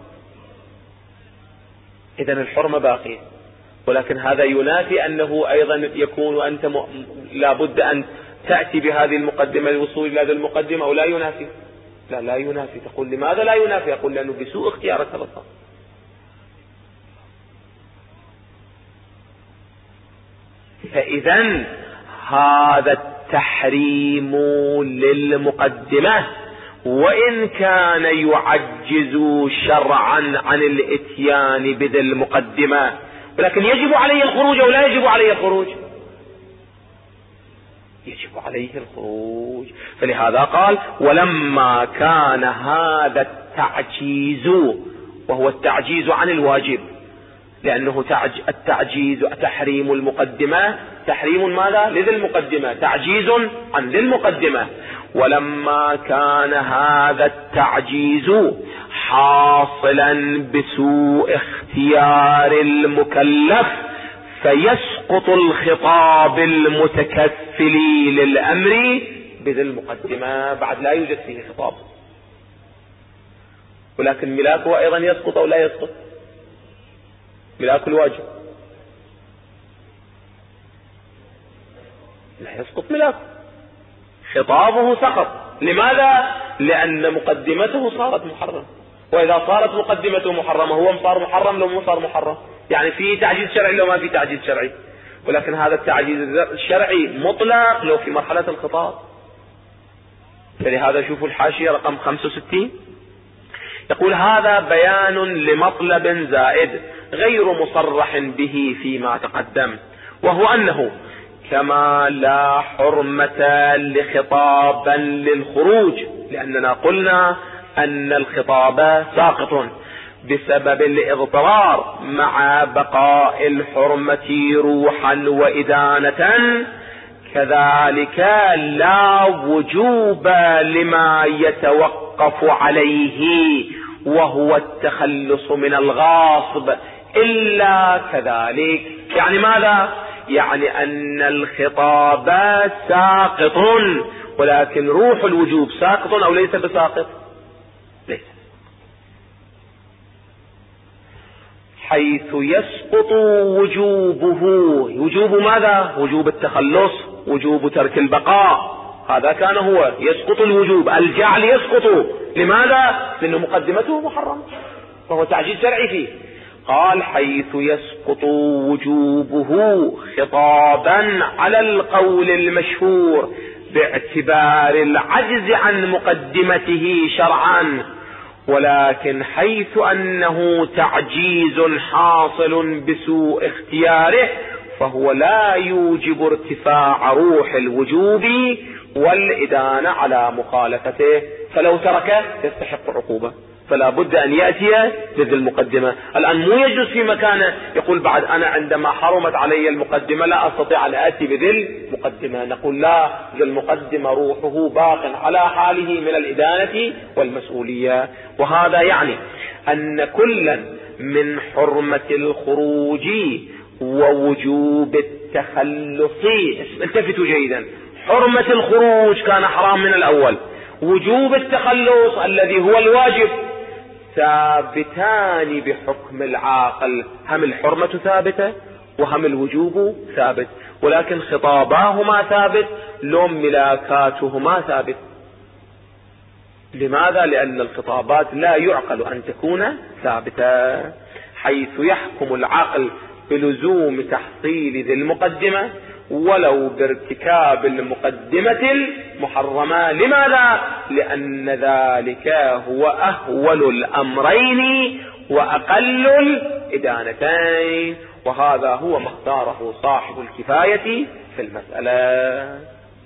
اذا الحرمة باقية، ولكن هذا ينافي انه ايضا يكون انت لابد ان تأتي بهذه المقدمة للوصول الى هذه المقدمة، او لا ينافي؟ لا ينافي. تقول لماذا لا ينافي؟ يقول لانه بسوء اختيارك هذا. فاذا هذا التحريم للمقدمة وإن كان يعجز شرعا عن الاتيان بذي المقدمة، ولكن يجب عليه الخروج أو لا يجب عليه الخروج؟ يجب عليه الخروج. فلهذا قال ولما كان هذا التعجيز، وهو التعجيز عن الواجب، لأنه التعجيز تحريم المقدمة، تحريم ماذا؟ لذي المقدمة، تعجيز عن ذي المقدمة. ولما كان هذا التعجيز حاصلا بسوء اختيار المكلف فيسقط الخطاب المتكفل للأمر بذي المقدمة، بعد لا يوجد فيه خطاب. ولكن ملاكه أيضا يسقط أو لا يسقط؟ ملاك الواجب لا يسقط ملاكه، خطابه سقط. لماذا؟ لأن مقدمته صارت محرمة، وإذا صارت مقدمته محرمة هو صار محرم لو مو صار محرم، يعني في تعجيز شرعي لو ما في تعجيز شرعي. ولكن هذا التعجيز الشرعي مطلق لو في مرحلة الخطاب. فلهذا شوفوا الحاشية رقم 65 يقول: هذا بيان لمطلب زائد غير مصرح به فيما تقدم، وهو أنه كما لا حرمة لخطابا للخروج، لأننا قلنا أن الخطاب ساقط بسبب الاضطرار مع بقاء الحرمة روحا وإدانة، كذلك لا وجوب لما يتوقف عليه وهو التخلص من الغاصب إلا كذلك. يعني ماذا؟ يعني أن الخطاب ساقط، ولكن روح الوجوب ساقط أو ليس بساقط؟ ليس. حيث يسقط وجوبه، وجوب ماذا؟ وجوب التخلص، وجوب ترك البقاء، هذا كان هو يسقط الوجوب. الجعل يسقط، لماذا؟ لأنه مقدمته محرم فهو تعجيز شرعي فيه. قال: حيث يسقط وجوبه خطابا على القول المشهور باعتبار العجز عن مقدمته شرعا، ولكن حيث أنه تعجيز حاصل بسوء اختياره فهو لا يوجب ارتفاع روح الوجوب والإدانة على مخالفته، فلو تركه يستحق عقوبة، فلا بد أن يأتي بذي المقدمة. الآن مو يجلس في مكانه يقول بعد أنا عندما حرمت علي المقدمة لا أستطيع أن آتي بذي المقدمة. نقول لا، ذي المقدمة روحه باق على حاله من الإدانة والمسؤولية. وهذا يعني أن كلا من حرمة الخروج ووجوب التخلص، التفتوا جيدا، حرمة الخروج كان حرام من الأول، وجوب التخلص الذي هو الواجب ثابتان بحكم العاقل، هم الحرمة ثابتة وهم الوجوب ثابت، ولكن خطاباهما ثابت لو ملاكاتهما ثابت. لماذا؟ لأن الخطابات لا يعقل أن تكون ثابتة، حيث يحكم العقل بلزوم تحصيل ذي المقدمة ولو بارتكاب المقدمة المحرمة. لماذا؟ لأن ذلك هو أهول الأمرين وأقل الإدانتين، وهذا هو ما اختاره صاحب الكفاية في المسألة.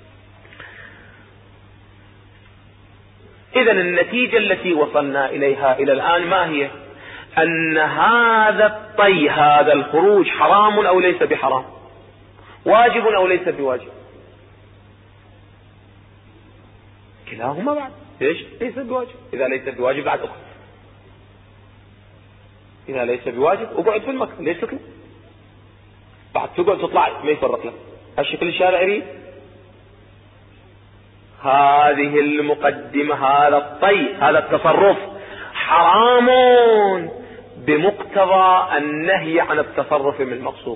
إذن النتيجة التي وصلنا إليها إلى الآن ما هي؟ أن هذا الطي، هذا الخروج حرام أو ليس بحرام؟ واجب أو ليس بواجب؟ كلاهما بعد. ليش ليس بواجب؟ إذا ليس بواجب بعد أخذ، إذا ليس بواجب اقعد في المكان، ليش تطلع؟ بعد تقعد تطلع ما يفرق لك، هالشكل الشارع يريد. هذه المقدمة، هذا الطي، هذا التصرف حرام بمقتضى النهي عن التصرف من المقصود،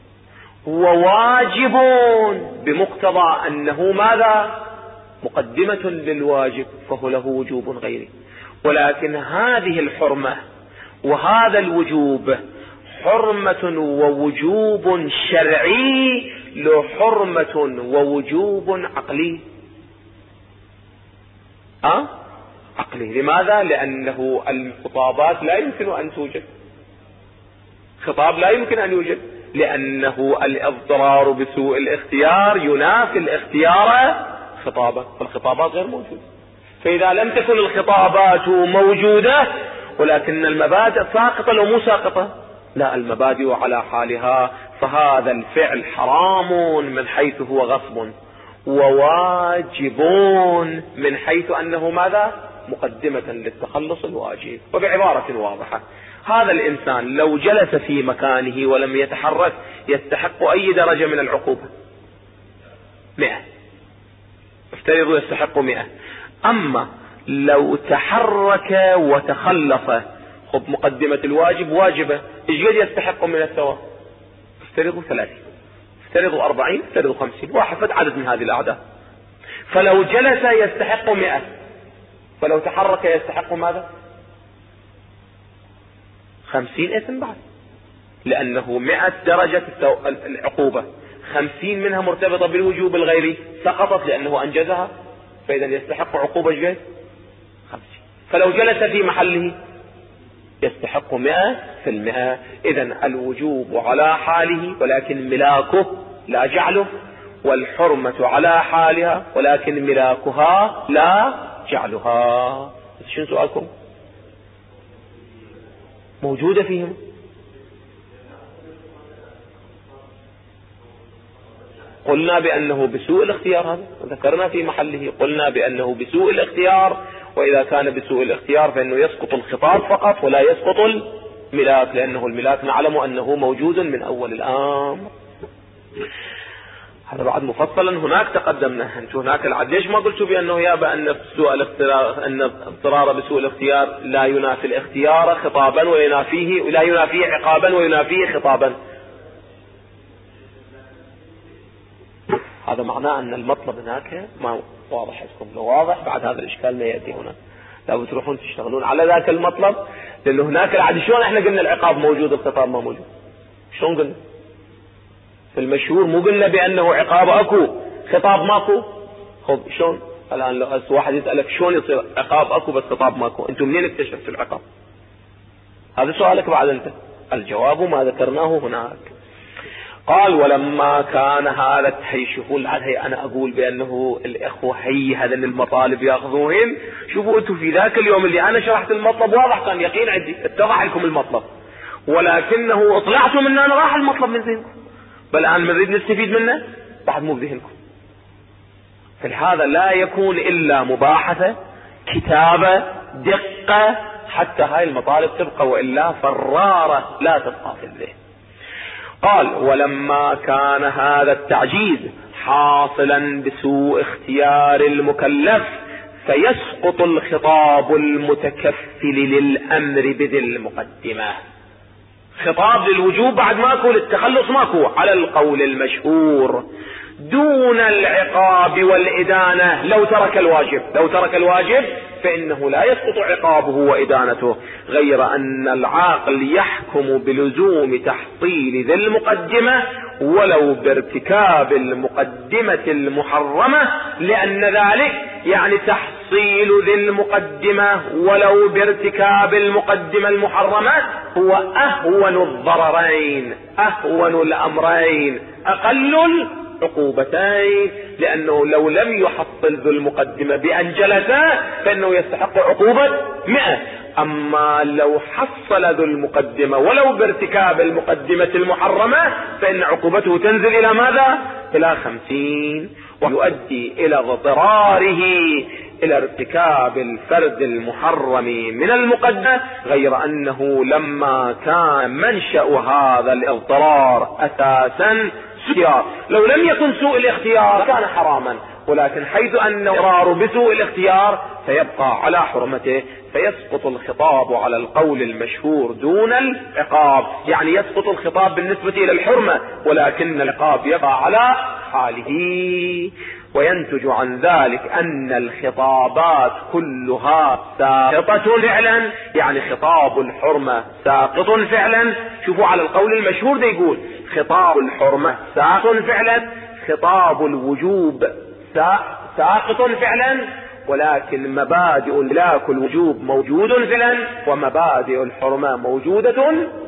وواجب بمقتضى أنه ماذا؟ مقدمة للواجب فهو له وجوب غيره. ولكن هذه الحرمة وهذا الوجوب حرمة ووجوب شرعي، له حرمة ووجوب عقلي. عقلي. لماذا؟ لأنه الخطابات لا يمكن أن توجد، خطاب لا يمكن أن يوجد، لأنه الإضطرار بسوء الاختيار ينافي الاختيار خطابة، فالخطابات غير موجودة. فإذا لم تكن الخطابات موجودة ولكن المبادئ ساقطة لو مو ساقطة، لا، المبادئ على حالها، فهذا الفعل حرام من حيث هو غصب، وواجب من حيث أنه ماذا؟ مقدمة للتخلص الواجب. وبعبارة واضحة، هذا الإنسان لو جلس في مكانه ولم يتحرك يستحق أي درجة من العقوبة؟ 100. افترضوا يستحق 100. أما لو تحرك وتخلص، خب مقدمة الواجب واجبة، ايش قد يستحق من الثواب؟ افترضوا 30، افترضوا 40، افترضوا 50، واحد عدد من هذه الأعداد. فلو جلس يستحق 100، فلو تحرك يستحق ماذا؟ 50 إثم بعد، لأنه 100 درجة العقوبة، 50 منها مرتبطة بالوجوب الغيري سقطت لأنه أنجزها، فإذا يستحق عقوبة جيد 50. فلو جلس في محله يستحق 100%. إذن الوجوب على حاله ولكن ملاكه لا جعله، والحرمة على حالها ولكن ملاكها لا جعلها. شنو سؤالكم؟ موجودة فيهم. قلنا بأنه بسوء الاختيار، هذا ذكرنا في محله، قلنا بأنه بسوء الاختيار، وإذا كان بسوء الاختيار فإنه يسقط الخطاب فقط ولا يسقط الملاك، لأنه الملاك نعلم أنه موجود من أول الأمر. هذا بعد مفصلا هناك تقدمنا. أنتم هناك العد ليش ما قلتوا بأنه يابا أن سوء الاختيار، أن اضطرار بسوء الاختيار لا ينافي الاختيار خطابا وينافيه، ولا ينافيه عقابا وينافيه خطابا؟ هذا معناه أن المطلب هناك ما واضح عندكم. لو واضح بعد هذا الإشكال ما يأتي هنا، لا بتروحون تشتغلون على ذاك المطلب، لأنه هناك العد شلون احنا قلنا العقاب موجود الخطاب ما موجود؟ شلون قلنا؟ في المشهور مو قلنا بأنه عقاب أكو خطاب ماكو؟ خب شلون الآن لو واحد يسألك شلون يصير عقاب أكو بس خطاب ماكو؟ أنتم منين اكتشفتوا العقاب؟ هذا سؤالك بعد أنت. الجواب ما ذكرناه هناك. قال ولما كان هذا شوفوا هي أنا أقول بأنه الإخوة هي هذا المطالب يأخذوهن. شوفوا أنتم في ذاك اليوم اللي أنا شرحت المطلب واضح كان يقين عندي اتضح لكم المطلب، ولكنه اطلعتوا من أنا راح المطلب من ذهنكم، بل الآن نريد نستفيد منه بعد مو بذهنكم. فلهذا لا يكون إلا مباحثة، كتابة، دقة، حتى هاي المطالب تبقى، وإلا فرارة لا تبقى في الذهن. قال ولما كان هذا التعجيز حاصلا بسوء اختيار المكلف فيسقط الخطاب المتكفل للأمر بذي المقدمة. خطاب للوجوب بعد ماكو، للتخلص ماكو على القول المشهور، دون العقاب والإدانة. لو ترك الواجب فإنه لا يسقط عقابه وإدانته، غير أن العاقل يحكم بلزوم تحصيل ذي المقدمة ولو بارتكاب المقدمة المحرمة، لأن ذلك يعني تحصيل ذي المقدمة ولو بارتكاب المقدمة المحرمة هو أهون الضررين، أهون الأمرين، أقل عقوبتين، لأنه لو لم يحصل ذو المقدمة بأن جلس فإنه يستحق عقوبة 100. أما لو حصل ذو المقدمة ولو بارتكاب المقدمة المحرمة فإن عقوبته تنزل إلى ماذا؟ إلى 50، ويؤدي إلى اضطراره إلى ارتكاب الفرد المحرم من المقدمة، غير أنه لما كان منشأ هذا الاضطرار أساسا اختيار، لو لم يكن سوء الاختيار كان حراما، ولكن حيث أنه اضطرار بسوء الاختيار فيبقى على حرمته، فيسقط الخطاب على القول المشهور دون العقاب. يعني يسقط الخطاب بالنسبة إلى الحرمة، ولكن العقاب يبقى على حاله. وينتج عن ذلك أن الخطابات كلها ساقطة فعلا، يعني خطاب الحرمة ساقط فعلا. شوفوا على القول المشهور ده يقول خطاب الحرمة ساقط فعلا، خطاب الوجوب ساقط فعلا، ولكن مبادئ الإملاك الوجوب موجود فعلا، ومبادئ الحرمة موجودة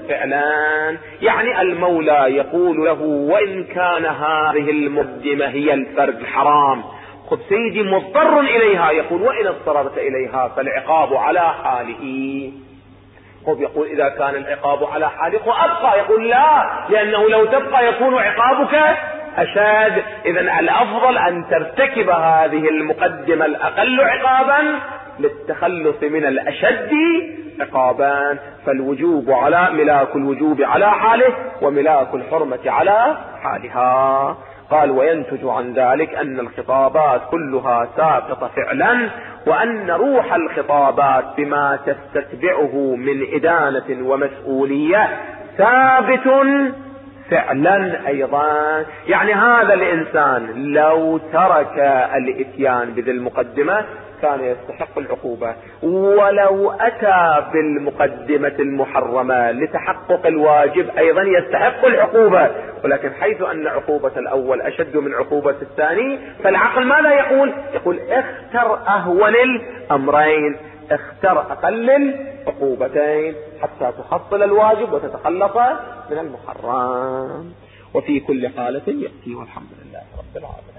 فعلا. يعني المولى يقول له وإن كان هذه المقدمة هي الفرد الحرام، خذ سيدي مضطر إليها، يقول وإن اضطررت إليها فالعقاب على حاله. خذ يقول إذا كان العقاب على حاله أبقى، يقول لا، لأنه لو تبقى يكون عقابك أشد. إذن الأفضل أن ترتكب هذه المقدمة الأقل عقابا للتخلص من الأشد عقابا. فالوجوب على ملاك الوجوب على حاله وملاك الحرمة على حالها. قال وينتج عن ذلك أن الخطابات كلها ساقطة فعلا، وأن روح الخطابات بما تستتبعه من إدانة ومسؤولية ثابت فعلا أيضا. يعني هذا الإنسان لو ترك الإتيان بذي المقدمة كان يستحق العقوبة، ولو أتى بالمقدمة المحرمة لتحقق الواجب أيضا يستحق العقوبة. ولكن حيث أن عقوبة الأول أشد من عقوبة الثاني، فالعقل ماذا يقول؟ يقول اختر أهون الأمرين، اختر أقل العقوبتين حتى تحصل الواجب وتتخلص من المحرم. وفي كل حالة يأتي، والحمد لله رب العالمين.